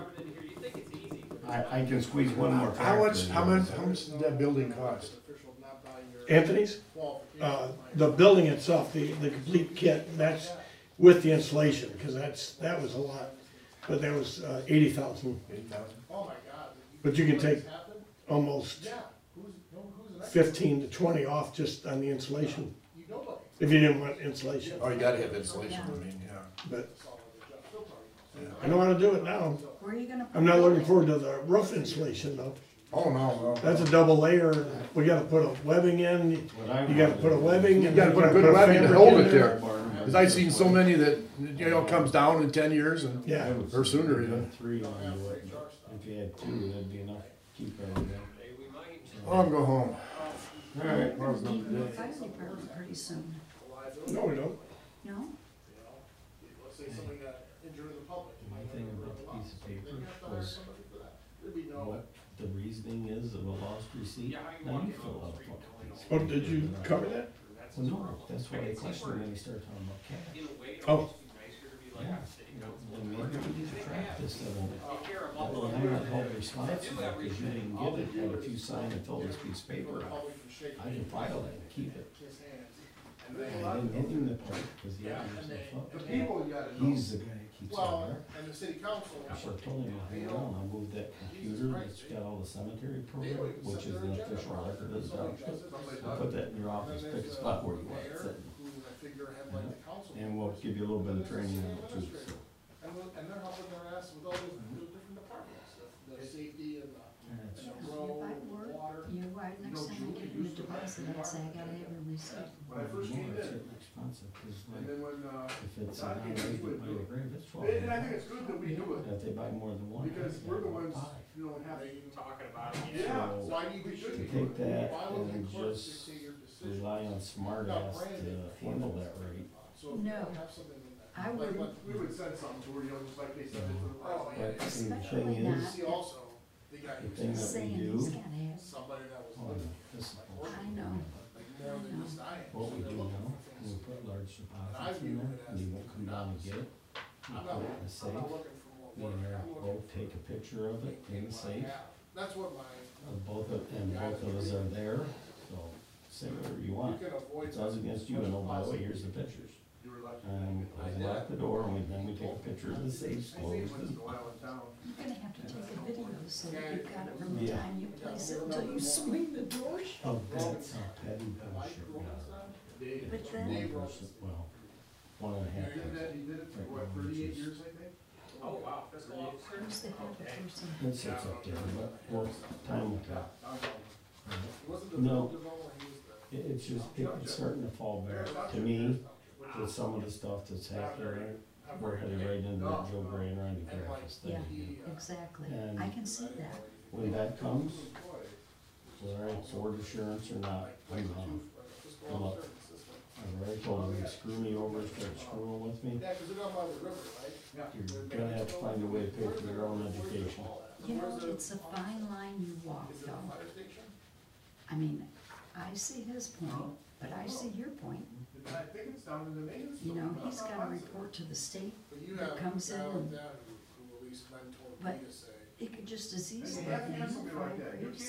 I can squeeze one more tractor. How much did that building cost? Anthony's, the building itself, the complete kit, that's with the installation, because that was a lot. But that was 80,000. 80,000. But you can take almost 15 to 20 off just on the installation. If you didn't want insulation, Oh, you gotta have insulation, I mean, yeah. but I know how to do it now. where are you gonna put I'm not it? looking forward to the roof insulation though. Oh, no. That's a double layer. We gotta put a webbing in. You You gotta put a webbing. You and gotta then put a good webbing to fabric hold in it there. Cause I've seen so many that, you know, comes down in 10 years and, Yeah. or sooner even. 3 onto it. If you had 2, that'd be enough to keep everything. Oh, I'm going home. Alright. We're gonna need a new fire department pretty soon. No, we don't. No? My thing about the piece of paper was what the reasoning is of a lost receipt. Now you fill out a fucking piece. Oh, did you cover that? Well, no, that's why I questioned when you start talking about cash. Oh, Yeah. And maybe we need to track this a little bit. Well, I'm not held responsible because you didn't get it, had a few sign and fill this piece of paper out. I didn't file it and keep it. And I didn't hit him the part because he had to He's the guy that keeps it there. And the city council. I should've told him, hang on, I'll move that computer that's got all the cemetery program, which is the official record of the township. I'll put that in your office, pick a spot where you want it sitting. And we'll give you a little bit of training on it too, so. And they're helping their ass with all those different departments, the safety and the If I were you, next time I give him a deposit, I'd say I gotta have a receipt. When I first came More, it's in, expensive, cause and like, then when, if it's a non-resident by the grave, it's and I think $12. it's good that we do it, If they buy more than one, because they we're the buy ones, 5. you know, have. talking about it. Yeah, So, so I need, we should To be. take that and just rely on smart ass to handle that rate. No, I would, We would send something to her, you know, just like they sent it to the president. But see, the especially thing not is, See also, they got the thing that we saying do, he's gotta have, somebody that was oh, no, this is bullshit. I know. like more than just dying. What we do now, we put large deposits in there, and you won't come down and get it. You put it in a safe, me and Eric both take a picture of it in the safe, That's what my, both of us are there, so. say whatever you want. It's us against you, and oh, by the way, here's the pictures. And we lock the door, and then we take a picture of the safe closed. You're gonna have to take a video so that you've got it from the Yeah. time you place it until you swing the door shut. Oh, that's a petty bullshit, yeah. But It's then- one person, well, 1.5 years, I think. Who's the habit person? It sits up there, but, well, time will tell. No, it's just, it's starting to fall back to me with some of the stuff that's happening. We're headed right into that Joe Gray and Randy Graffis Yeah, thing. exactly. And- I can see that. When that comes, whether it's board assurance or not, I'm done. Look, I've already told them, screw me over, start screwing with me. You're gonna have to find a way to pay for your own education. You know, it's a fine line you walk, though. I mean, I see his point, but I see your point. You know, he's gotta report to the state that comes in, and, but it could just as easily be for increase.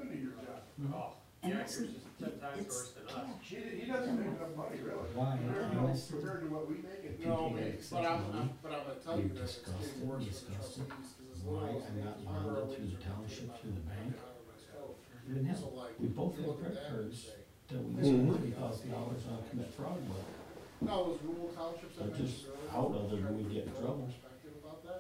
And it's cash. Why? Honest, No, but I'm gonna tell you we've that it's discussed getting it, worse with discussed it. trustees, 'cause Why it's I'm not bonded through the township, through the bank. Even So hell, like, we both you have look at credit that and cards say, that we spent $3,000 on commit fraud with. no, it was rural townships I But just mentioned earlier. out other than we get in Your trouble. perspective about that?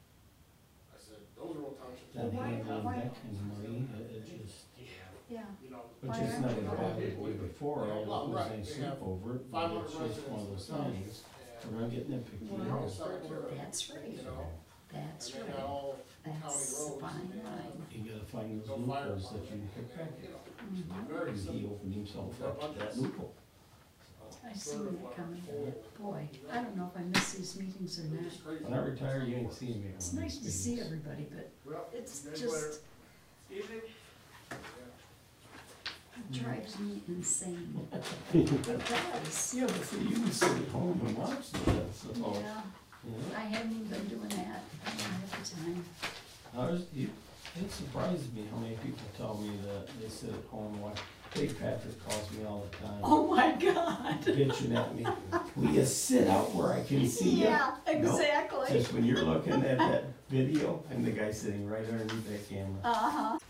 I said, those rural townships. That Why- handling why- that kind of money, it just, Yeah, You know, which Why is aren't not we gonna allowed? bother the way before, all Well, it was right, ain't they sleep have over it, but 500 it's just one of those residents things. We're gonna get nitpicky. Well, here. that's right. You know, That's and they got right. all That's county a roads. fine and, line. You gotta find those No fire loopholes that you can pick back. you know, Mhm. very And he simple. opened himself up to that loophole. I see that coming. Boy, I don't know if I miss these meetings or not. When I retire, you ain't seeing me. at It's one of nice these to see meetings. everybody, but it's Guys, just, it drives me insane. It does. Yeah, but see, you can sit at home and watch this, so, Yeah, you I haven't even been doing that. I don't have the time. know. It surprises me how many people tell me that they sit at home and watch. Dave Patrick calls me all the time, Oh my God. bitching at me. Will you sit out where I can see you? Yeah, exactly. Just when you're looking at that video, I'm the guy sitting right underneath that camera. Uh-huh.